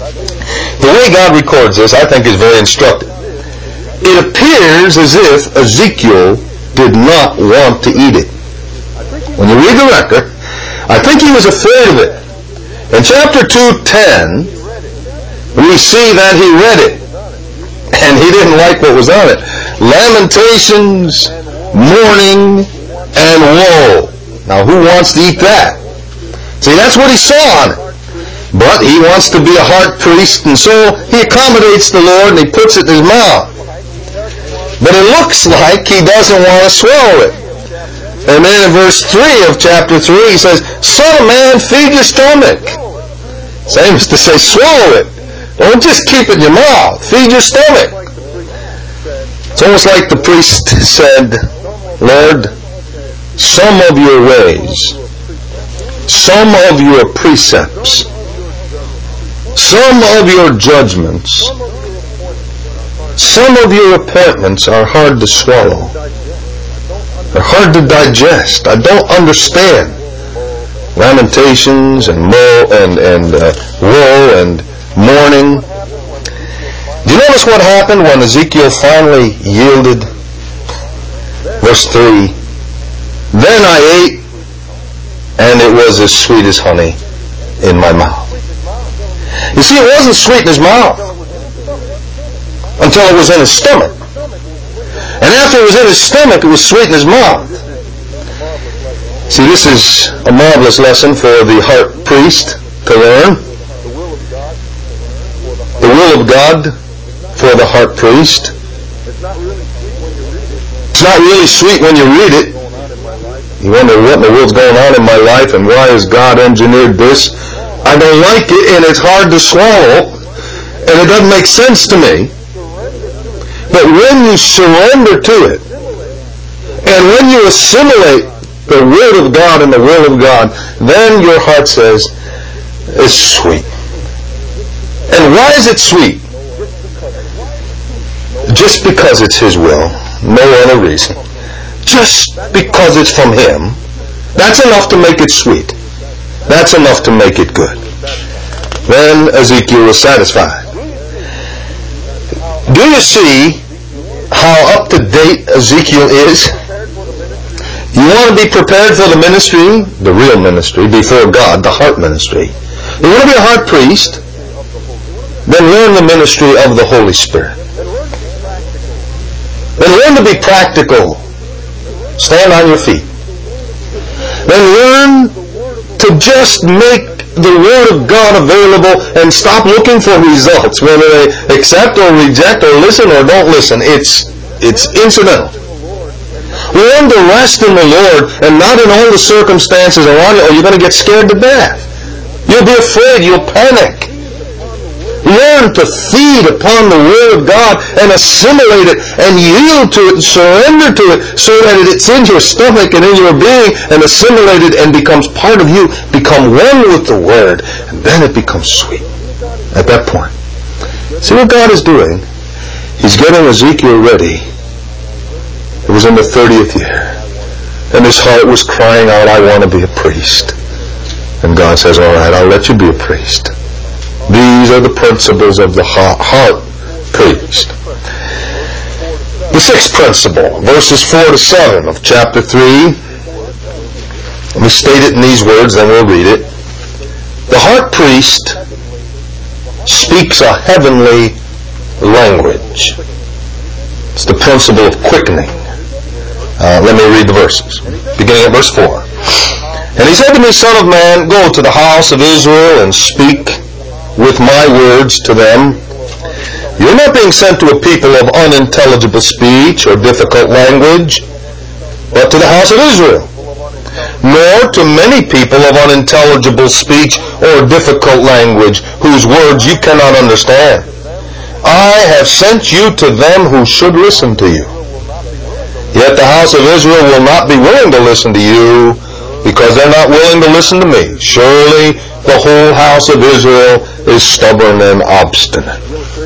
The way God records this, I think, is very instructive. It appears as if Ezekiel did not want to eat it. When you read the record, I think he was afraid of it. In chapter two ten, we see that he read it, and he didn't like what was on it. Lamentations, mourning, and woe. Now, who wants to eat that? See, that's what he saw on it. But he wants to be a heart priest, and so he accommodates the Lord, and he puts it in his mouth. But it looks like he doesn't want to swallow it. And then in verse three of chapter three, he says, Son of man, feed your stomach. Same as to say, swallow it. Don't just keep it in your mouth. Feed your stomach. It's almost like the priest said, Lord, some of your ways, some of your precepts, some of your judgments, some of your appointments are hard to swallow. They're hard to digest. I don't understand. Lamentations and woe and, and uh, woe and mourning. Do you notice what happened when Ezekiel finally yielded? Verse three. Then I ate, and it was as sweet as honey in my mouth. You see, it wasn't sweet in his mouth until it was in his stomach. And after it was in his stomach, it was sweet in his mouth. See, this is a marvelous lesson for the heart priest to learn. The will of God for the heart priest. It's not really sweet when you read it. You wonder what in the world's going on in my life and why has God engineered this? I don't like it and it's hard to swallow and it doesn't make sense to me. But when you surrender to it and when you assimilate the Word of God and the will of God, then your heart says, it's sweet. And why is it sweet? Just because it's His will. No other reason. Just because it's from Him. That's enough to make it sweet. That's enough to make it good. Then Ezekiel was satisfied. Do you see how up to date Ezekiel is? You want to be prepared for the ministry, the real ministry, before God, the heart ministry. You want to be a heart priest? Then learn the ministry of the Holy Spirit. Then learn to be practical. Stand on your feet. Then learn to just make the Word of God available and stop looking for results, whether they accept or reject or listen or don't listen. It's, it's incidental. Learn to rest in the Lord and not in all the circumstances around you, or you're going to get scared to death. You'll be afraid. You'll panic. Learn to feed upon the Word of God and assimilate it and yield to it and surrender to it so that it's in your stomach and in your being and assimilated and becomes part of you. Become one with the Word, and then it becomes sweet at that point. See what God is doing? He's getting Ezekiel ready. It was in the thirtieth year. And his heart was crying out, I want to be a priest. And God says, all right, I'll let you be a priest. These are the principles of the heart priest. The sixth principle, verses four to seven of chapter three. Let me state it in these words, then we'll read it. The heart priest speaks a heavenly language. It's the principle of quickening. Uh, let me read the verses. Beginning at verse four. And he said to me, Son of man, go to the house of Israel and speak with my words to them. You're not being sent to a people of unintelligible speech or difficult language, but to the house of Israel, nor to many people of unintelligible speech or difficult language, whose words you cannot understand. I have sent you to them who should listen to you. Yet the house of Israel will not be willing to listen to you, because they're not willing to listen to me. Surely the whole house of Israel is stubborn and obstinate.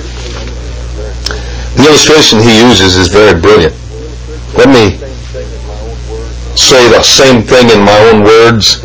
The illustration he uses is very brilliant. Let me say the same thing in my own words.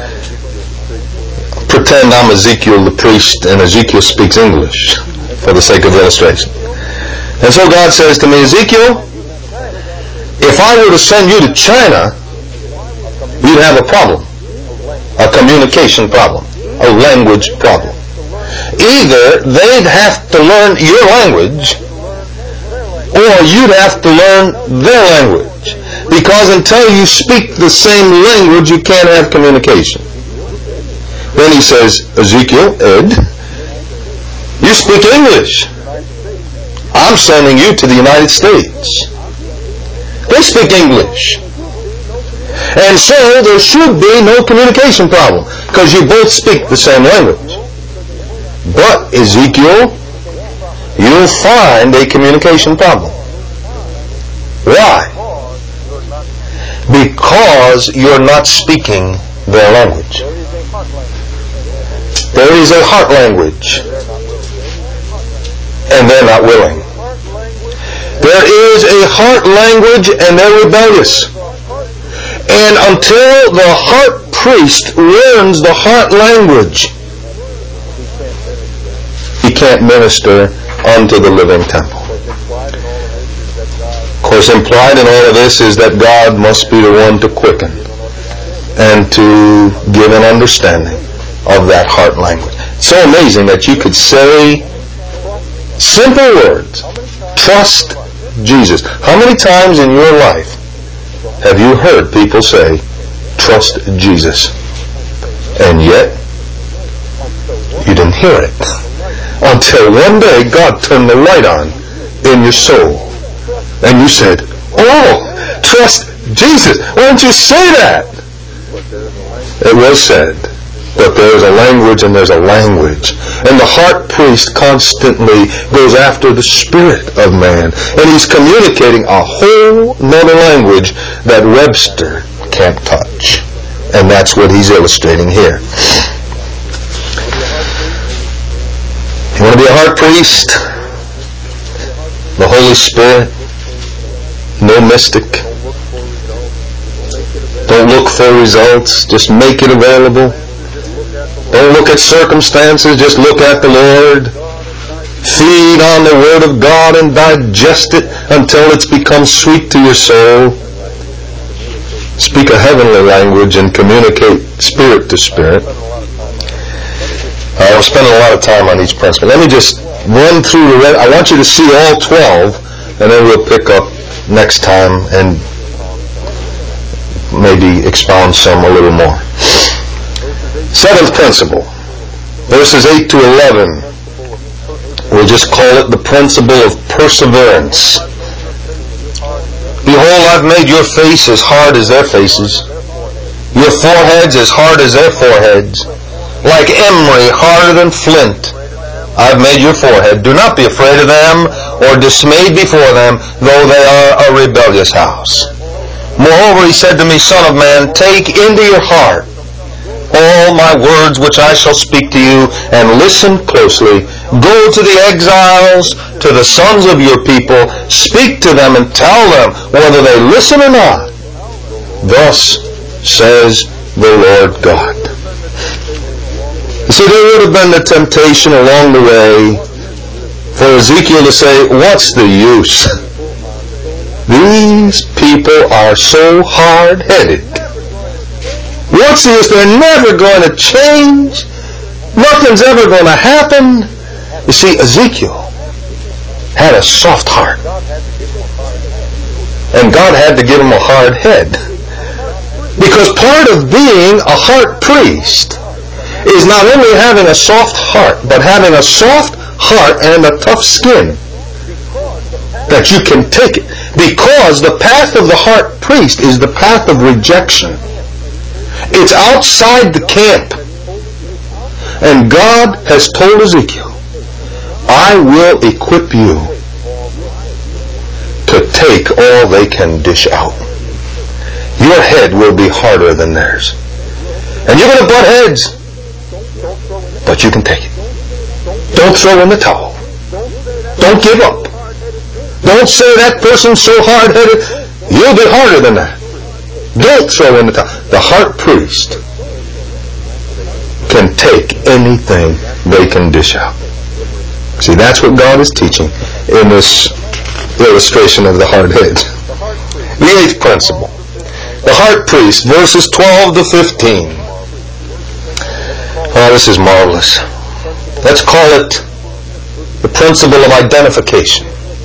Pretend I'm Ezekiel the priest and Ezekiel speaks English for the sake of illustration. And so God says to me, Ezekiel, if I were to send you to China, you'd have a problem, a communication problem, a language problem. Either they'd have to learn your language, or you'd have to learn their language. Because until you speak the same language, you can't have communication. Then he says, Ezekiel, Ed, you speak English. I'm sending you to the United States. They speak English. And so there should be no communication problem, because you both speak the same language. But Ezekiel, you'll find a communication problem. Why? Because you're not speaking their language. There is a heart language, and they're not willing. There is a heart language, and they're rebellious. And until the heart priest learns the heart language, he can't minister unto the living temple. Of course, implied in all of this is that God must be the one to quicken and to give an understanding of that heart language. It's so amazing that you could say simple words. Trust Jesus. How many times in your life have you heard people say, trust Jesus? And yet, you didn't hear it. Until one day God turned the light on in your soul. And you said, oh, trust Jesus. Why don't you say that? It was said. But there's a language and there's a language. And the heart priest constantly goes after the spirit of man. And he's communicating a whole nother language that Webster can't touch. And that's what he's illustrating here. You want to be a heart priest? The Holy Spirit. No mystic. Don't look for results. Just make it available. Don't look at circumstances. Just look at the Lord. Feed on the Word of God and digest it until it's become sweet to your soul. Speak a heavenly language and communicate spirit to spirit. I'm spending a lot of time on each principle. Let me just run through the rest. I want you to see all twelve, and then we'll pick up next time and maybe expound some a little more. Seventh principle, verses eight to eleven. We'll just call it the principle of perseverance. Behold, I've made your face as hard as their faces, your foreheads as hard as their foreheads, like emery, harder than flint. I've made your forehead. Do not be afraid of them, or dismayed before them, though they are a rebellious house. Moreover, he said to me, Son of man, take into your heart all my words which I shall speak to you, and listen closely. Go to the exiles, to the sons of your people, speak to them and tell them whether they listen or not. Thus says the Lord God. You see, there would have been the temptation along the way for Ezekiel to say, what's the use? These people are so hard-headed. What's the use? They're never going to change. Nothing's ever going to happen. You see, Ezekiel had a soft heart. And God had to give him a hard head. Because part of being a heart priest is not only having a soft heart, but having a soft heart and a tough skin. That you can take it. Because the path of the heart priest is the path of rejection. It's outside the camp. And God has told Ezekiel, I will equip you to take all they can dish out. Your head will be harder than theirs. And you're going to butt heads. But you can take it. Don't throw in the towel. Don't give up. Don't say that person's so hard-headed. You'll be harder than that. Don't throw in the towel. The heart priest can take anything they can dish out. See, that's what God is teaching in this illustration of the hard head. The eighth principle. The heart priest, verses twelve to fifteen. Oh, this is marvelous. Let's call it the principle of identification.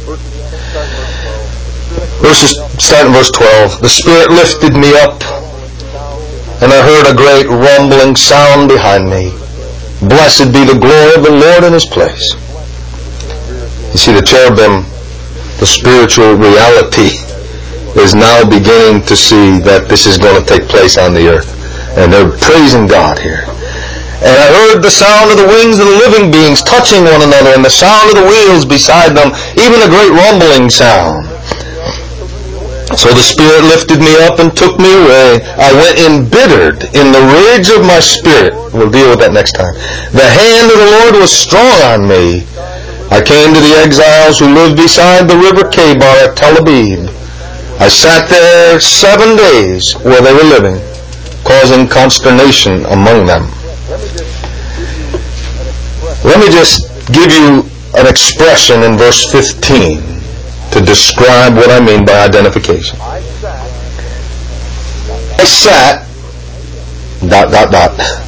Verses, starting verse twelve. The Spirit lifted me up, and I heard a great rumbling sound behind me. Blessed be the glory of the Lord in His place. You see, the cherubim, the spiritual reality, is now beginning to see that this is going to take place on the earth. And they're praising God here. And I heard the sound of the wings of the living beings touching one another, and the sound of the wheels beside them, even a great rumbling sound. So the Spirit lifted me up and took me away. I went embittered in the rage of my spirit. We'll deal with that next time. The hand of the Lord was strong on me. I came to the exiles who lived beside the river Kebar at Tel Aviv. I sat there seven days where they were living, causing consternation among them. Let me just give you an expression in verse fifteen to describe what I mean by identification. I sat, dot, dot, dot,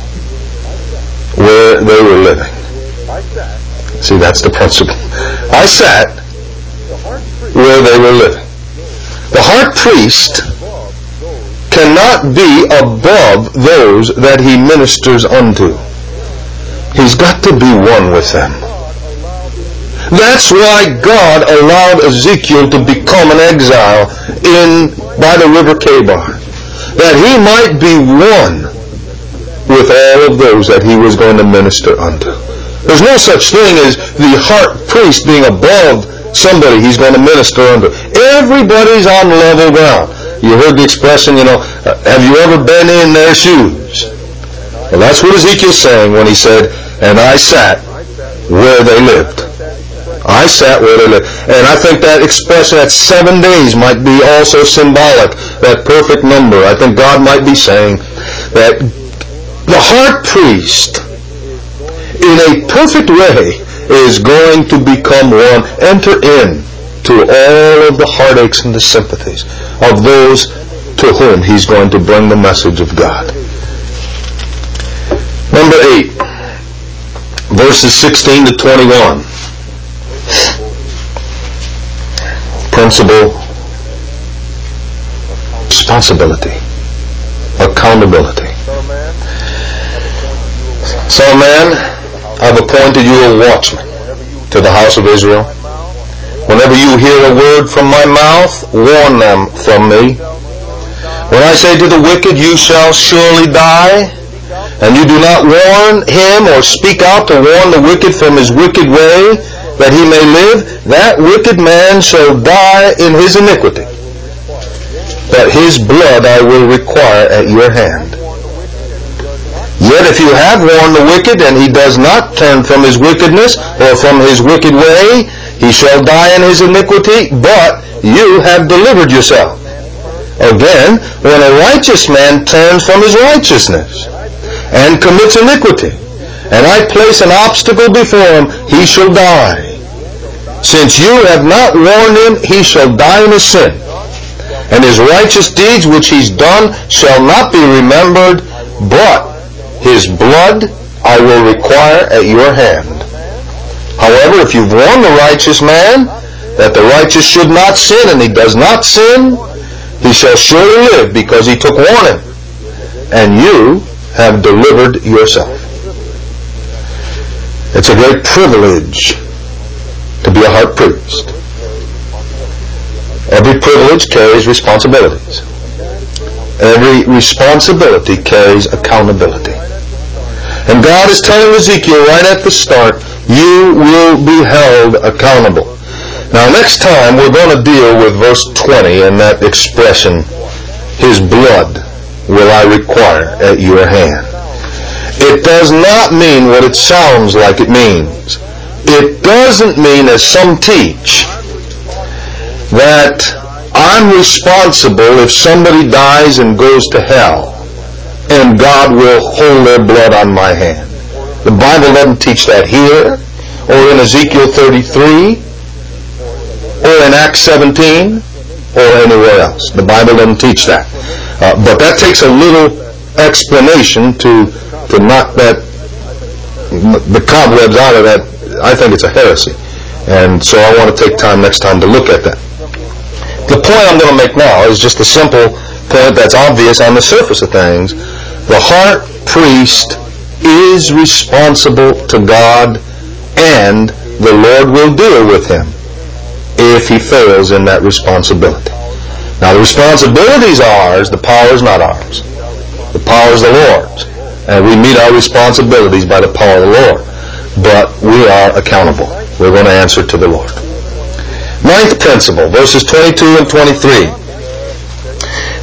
where they were living. See, that's the principle. I sat where they were living. The heart priest cannot be above those that he ministers unto. He's got to be one with them. That's why God allowed Ezekiel to become an exile in by the river Kebar, that he might be one with all of those that he was going to minister unto. There's no such thing as the heart priest being above somebody he's going to minister unto. Everybody's on level ground. You heard the expression, you know, have you ever been in their shoes? Well, that's what Ezekiel's saying when he said, and I sat where they lived. I sat where they lived. And I think that expression, that seven days, might be also symbolic, that perfect number. I think God might be saying that the heart priest, in a perfect way, is going to become one, enter in to all of the heartaches and the sympathies of those to whom he's going to bring the message of God. Number eight, verses sixteen to twenty-one. Principle, responsibility, accountability. Son of man, I've appointed you a watchman to the house of Israel. Whenever you hear a word from my mouth, warn them from me. When I say to the wicked, you shall surely die, and you do not warn him or speak out to warn the wicked from his wicked way, that he may live, that wicked man shall die in his iniquity. But his blood I will require at your hand. Yet if you have warned the wicked, and he does not turn from his wickedness or from his wicked way, he shall die in his iniquity, but you have delivered yourself. Again, when a righteous man turns from his righteousness and commits iniquity, and I place an obstacle before him, he shall die. Since you have not warned him, he shall die in his sin. And his righteous deeds which he's done shall not be remembered, but his blood I will require at your hand. However, if you've warned the righteous man that the righteous should not sin, and he does not sin, he shall surely live, because he took warning, and you have delivered yourself. It's a great privilege to be a heart priest. Every privilege carries responsibilities. Every responsibility carries accountability. And God is telling Ezekiel right at the start, you will be held accountable. Now next time we're going to deal with verse twenty and that expression, his blood will I require at your hand. It does not mean what it sounds like it means. It doesn't mean, as some teach, that I'm responsible if somebody dies and goes to hell, and God will hold their blood on my hand. The Bible doesn't teach that here, or in Ezekiel thirty-three, or in Acts seventeen, or anywhere else. The Bible doesn't teach that. Uh, but that takes a little explanation to to knock that the cobwebs out of that. I think it's a heresy. And so I want to take time next time to look at that. The point I'm going to make now is just a simple point that's obvious on the surface of things. The heart priest is responsible to God, and the Lord will deal with him if he fails in that responsibility. Now the responsibility is ours, the power is not ours. The power is the Lord's. And we meet our responsibilities by the power of the Lord. But we are accountable. We're going to answer to the Lord. Ninth principle, verses twenty-two and twenty-three.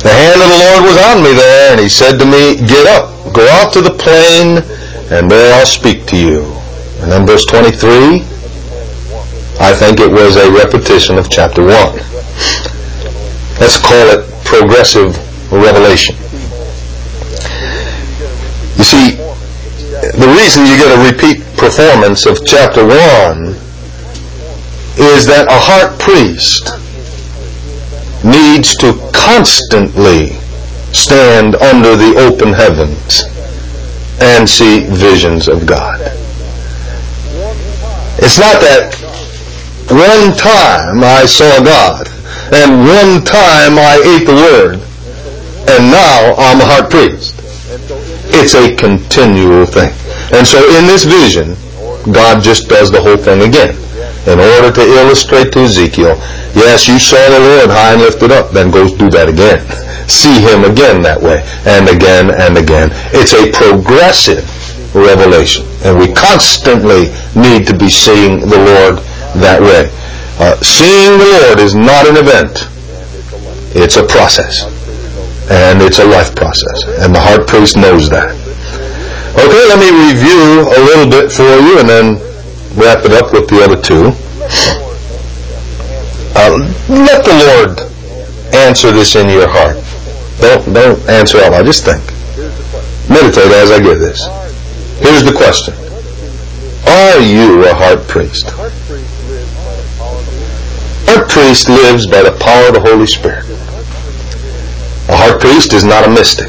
The hand of the Lord was on me there, and he said to me, get up, go out to the plain, and there I'll speak to you. And then verse twenty-three, I think it was a repetition of chapter one. Let's call it progressive revelation. You see, the reason you get a repeat performance of chapter one is that a heart priest needs to constantly stand under the open heavens and see visions of God. It's not that one time I saw God and one time I ate the Word and now I'm a heart priest. It's a continual thing. And so in this vision, God just does the whole thing again. In order to illustrate to Ezekiel, yes, you saw the Lord high and lifted up, then go do that again. See Him again that way, and again and again. It's a progressive revelation, and we constantly need to be seeing the Lord that way. Uh, seeing the Lord is not an event. It's a process, and it's a life process, and the heart priest knows that. Okay, let me review a little bit for you, and then wrap it up with the other two. Uh, let the Lord answer this in your heart. Don't don't answer out loud. Just think. Meditate as I give this. Here's the question: are you a heart priest? A heart priest lives by the power of the Holy Spirit. A heart priest is not a mystic.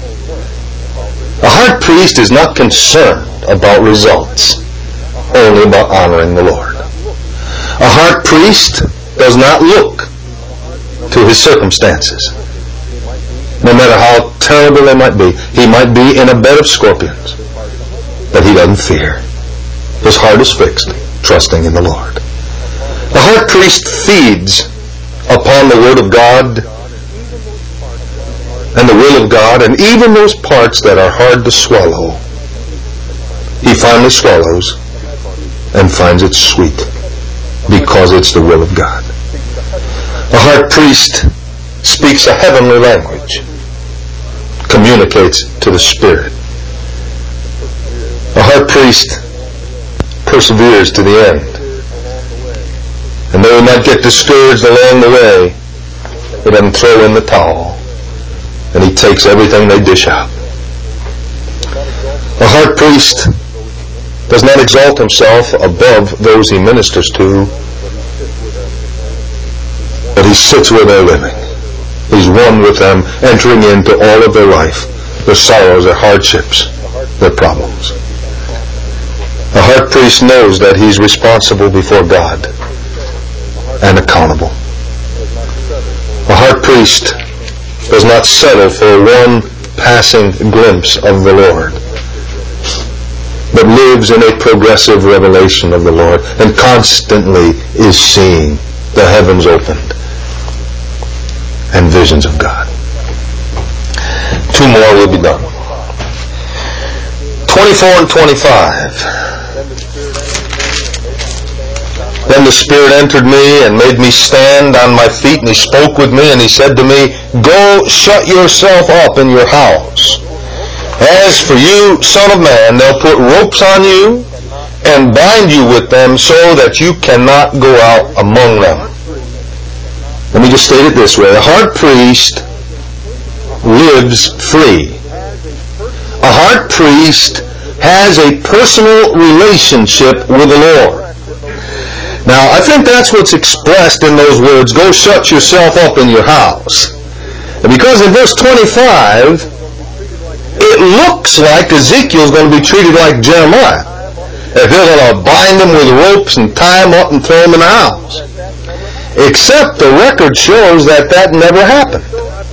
A heart priest is not concerned about results, only about honoring the Lord. A heart priest does not look to his circumstances, no matter how terrible they might be. He might be in a bed of scorpions, but he doesn't fear. His heart is fixed, trusting in the Lord. A heart priest feeds upon the Word of God and the will of God, and even those parts that are hard to swallow, he finally swallows and finds it sweet, because it's the will of God. A heart priest speaks a heavenly language, communicates to the Spirit. A heart priest perseveres to the end. And though he might get discouraged along the way, he doesn't throw in the towel, and he takes everything they dish out. A heart priest does not exalt himself above those he ministers to, but he sits where they're living. He's one with them, entering into all of their life, their sorrows, their hardships, their problems. A heart priest knows that he's responsible before God and accountable. A heart priest does not settle for one passing glimpse of the Lord, but lives in a progressive revelation of the Lord and constantly is seeing the heavens opened and visions of God. Two more will be done. twenty-four and twenty-five. Then the Spirit entered me and made me stand on my feet, and He spoke with me, and He said to me, go shut yourself up in your house. As for you, Son of Man, they'll put ropes on you and bind you with them so that you cannot go out among them. Let me just state it this way. A heart priest lives free. A heart priest has a personal relationship with the Lord. Now, I think that's what's expressed in those words, go shut yourself up in your house. And because in verse twenty-five, it looks like Ezekiel's going to be treated like Jeremiah. If they're going to bind him with ropes and tie him up and throw him in the house. Except the record shows that that never happened.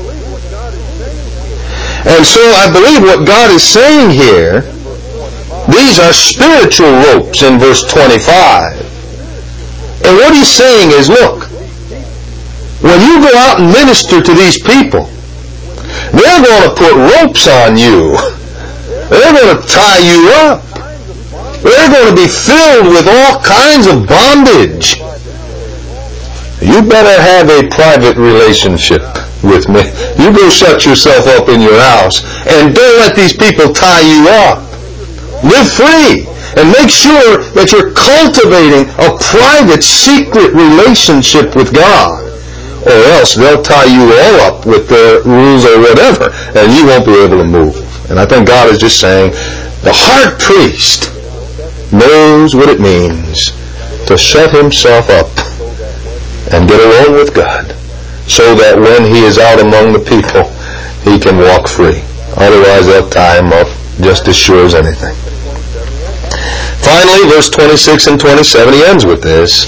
And so I believe what God is saying here, these are spiritual ropes in verse twenty-five. And what He's saying is, look, when you go out and minister to these people, they're going to put ropes on you. They're going to tie you up. They're going to be filled with all kinds of bondage. You better have a private relationship with me. You go shut yourself up in your house and don't let these people tie you up. Live free and make sure that you're cultivating a private, secret relationship with God, or else they'll tie you all up with their rules or whatever, and you won't be able to move. And I think God is just saying, the heart priest knows what it means to shut himself up and get alone with God, so that when he is out among the people, he can walk free. Otherwise, they'll tie him up just as sure as anything. Finally, verse twenty-six and twenty-seven, he ends with this.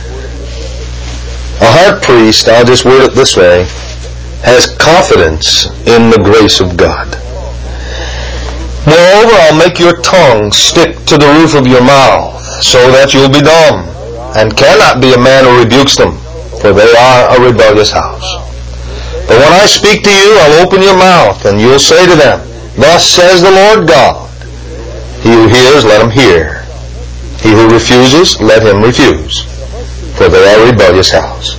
A heart priest, I'll just word it this way, has confidence in the grace of God. Moreover, I'll make your tongue stick to the roof of your mouth, so that you'll be dumb, and cannot be a man who rebukes them, for they are a rebellious house. But when I speak to you, I'll open your mouth, and you'll say to them, Thus says the Lord God. He who hears, let him hear. He who refuses, let him refuse, for they are a rebellious house.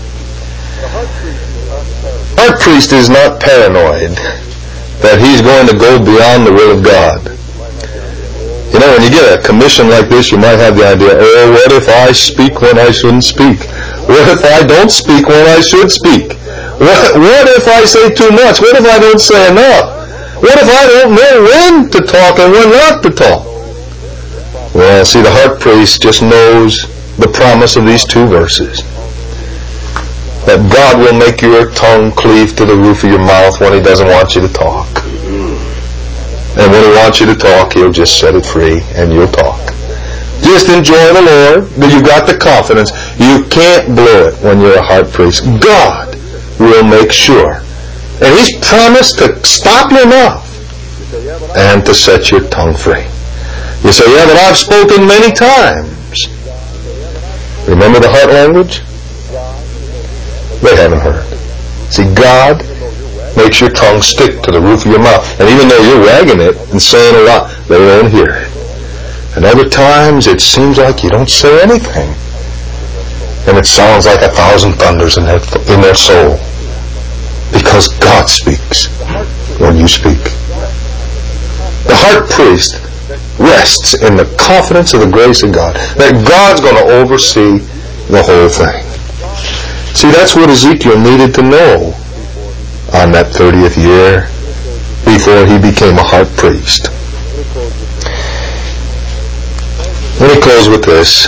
Our priest is not paranoid that he's going to go beyond the will of God. You know, when you get a commission like this, you might have the idea, oh, what if I speak when I shouldn't speak? What if I don't speak when I should speak? What, what if I say too much? What if I don't say enough? What if I don't know when to talk and when not to talk? Well, see, the heart priest just knows the promise of these two verses. That God will make your tongue cleave to the roof of your mouth when he doesn't want you to talk. And when he wants you to talk, he'll just set it free and you'll talk. Just enjoy the Lord, but you've got the confidence. You can't blow it when you're a heart priest. God will make sure. And he's promised to stop your mouth and to set your tongue free. You say, yeah, but I've spoken many times. Remember the heart language? They haven't heard. See, God makes your tongue stick to the roof of your mouth. And even though you're wagging it and saying a lot, they won't hear it. And other times it seems like you don't say anything. And it sounds like a thousand thunders in their, in their soul. Because God speaks when you speak. The heart priest rests in the confidence of the grace of God, that God's going to oversee the whole thing. See, that's what Ezekiel needed to know on that thirtieth year before he became a heart priest. Let me close with this.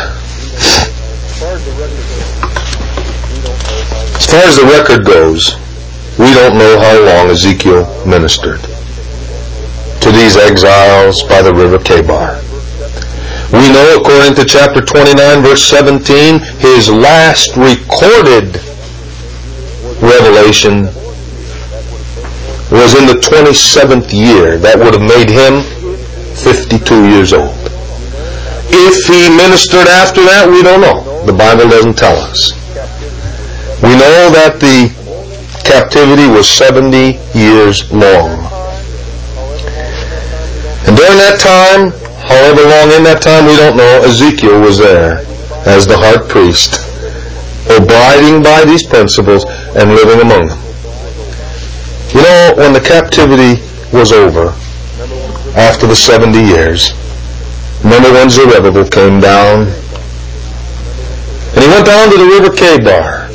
As far as the record goes, we don't know how long Ezekiel ministered to these exiles by the river Chebar. We know, according to chapter twenty-nine, verse seventeen, his last recorded revelation was in the twenty-seventh year. That would have made him fifty-two years old. If he ministered after that, we don't know. The Bible doesn't tell us. We know that the captivity was seventy years long. And during that time, however long in that time, we don't know, Ezekiel was there as the heart priest, abiding by these principles and living among them. You know, when the captivity was over, after the seventy years, remember when Zerubbabel came down? And he went down to the river Chebar.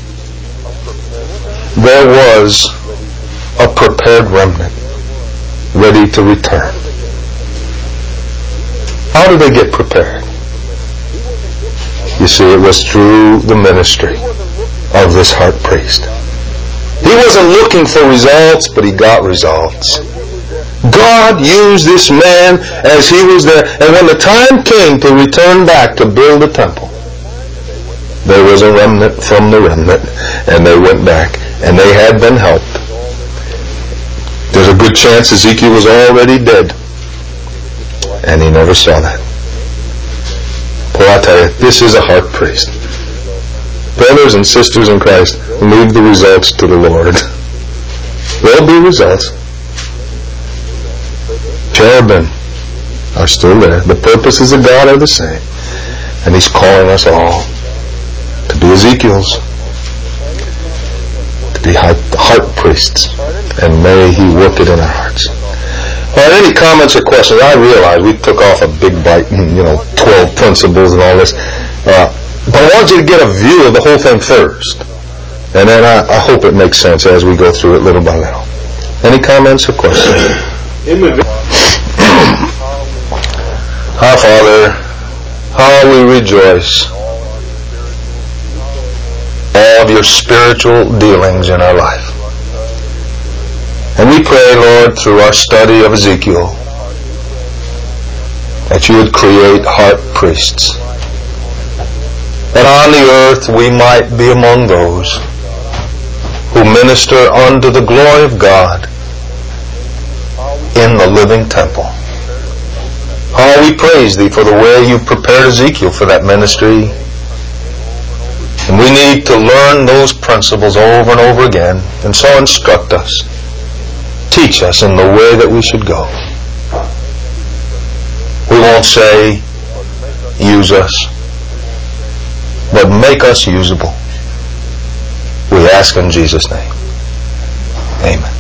There was a prepared remnant ready to return. How did they get prepared? You see, it was through the ministry of this heart priest. He wasn't looking for results, but he got results. God used this man as he was there. And when the time came to return back to build the temple, there was a remnant from the remnant, and they went back, and they had been helped. There's a good chance Ezekiel was already dead, and he never saw that. Boy, I tell you, this is a heart priest. Brothers and sisters in Christ, leave the results to the Lord. There'll be results. Cherubim are still there. The purposes of God are the same. And he's calling us all to be Ezekiels, to be be heart priests, and may He work it in our hearts. All right, any comments or questions? I realize we took off a big bite, you know, twelve principles and all this. Uh, but I want you to get a view of the whole thing first. And then I, I hope it makes sense as we go through it little by little. Any comments or questions? Our Father, how we rejoice all of your spiritual dealings in our life. And we pray, Lord, through our study of Ezekiel, that you would create heart priests. That on the earth we might be among those who minister unto the glory of God in the living temple. Oh, we praise Thee for the way You've prepared Ezekiel for that ministry. And we need to learn those principles over and over again. And so instruct us. Teach us in the way that we should go. We won't say, use us, but make us usable. We ask in Jesus' name. Amen.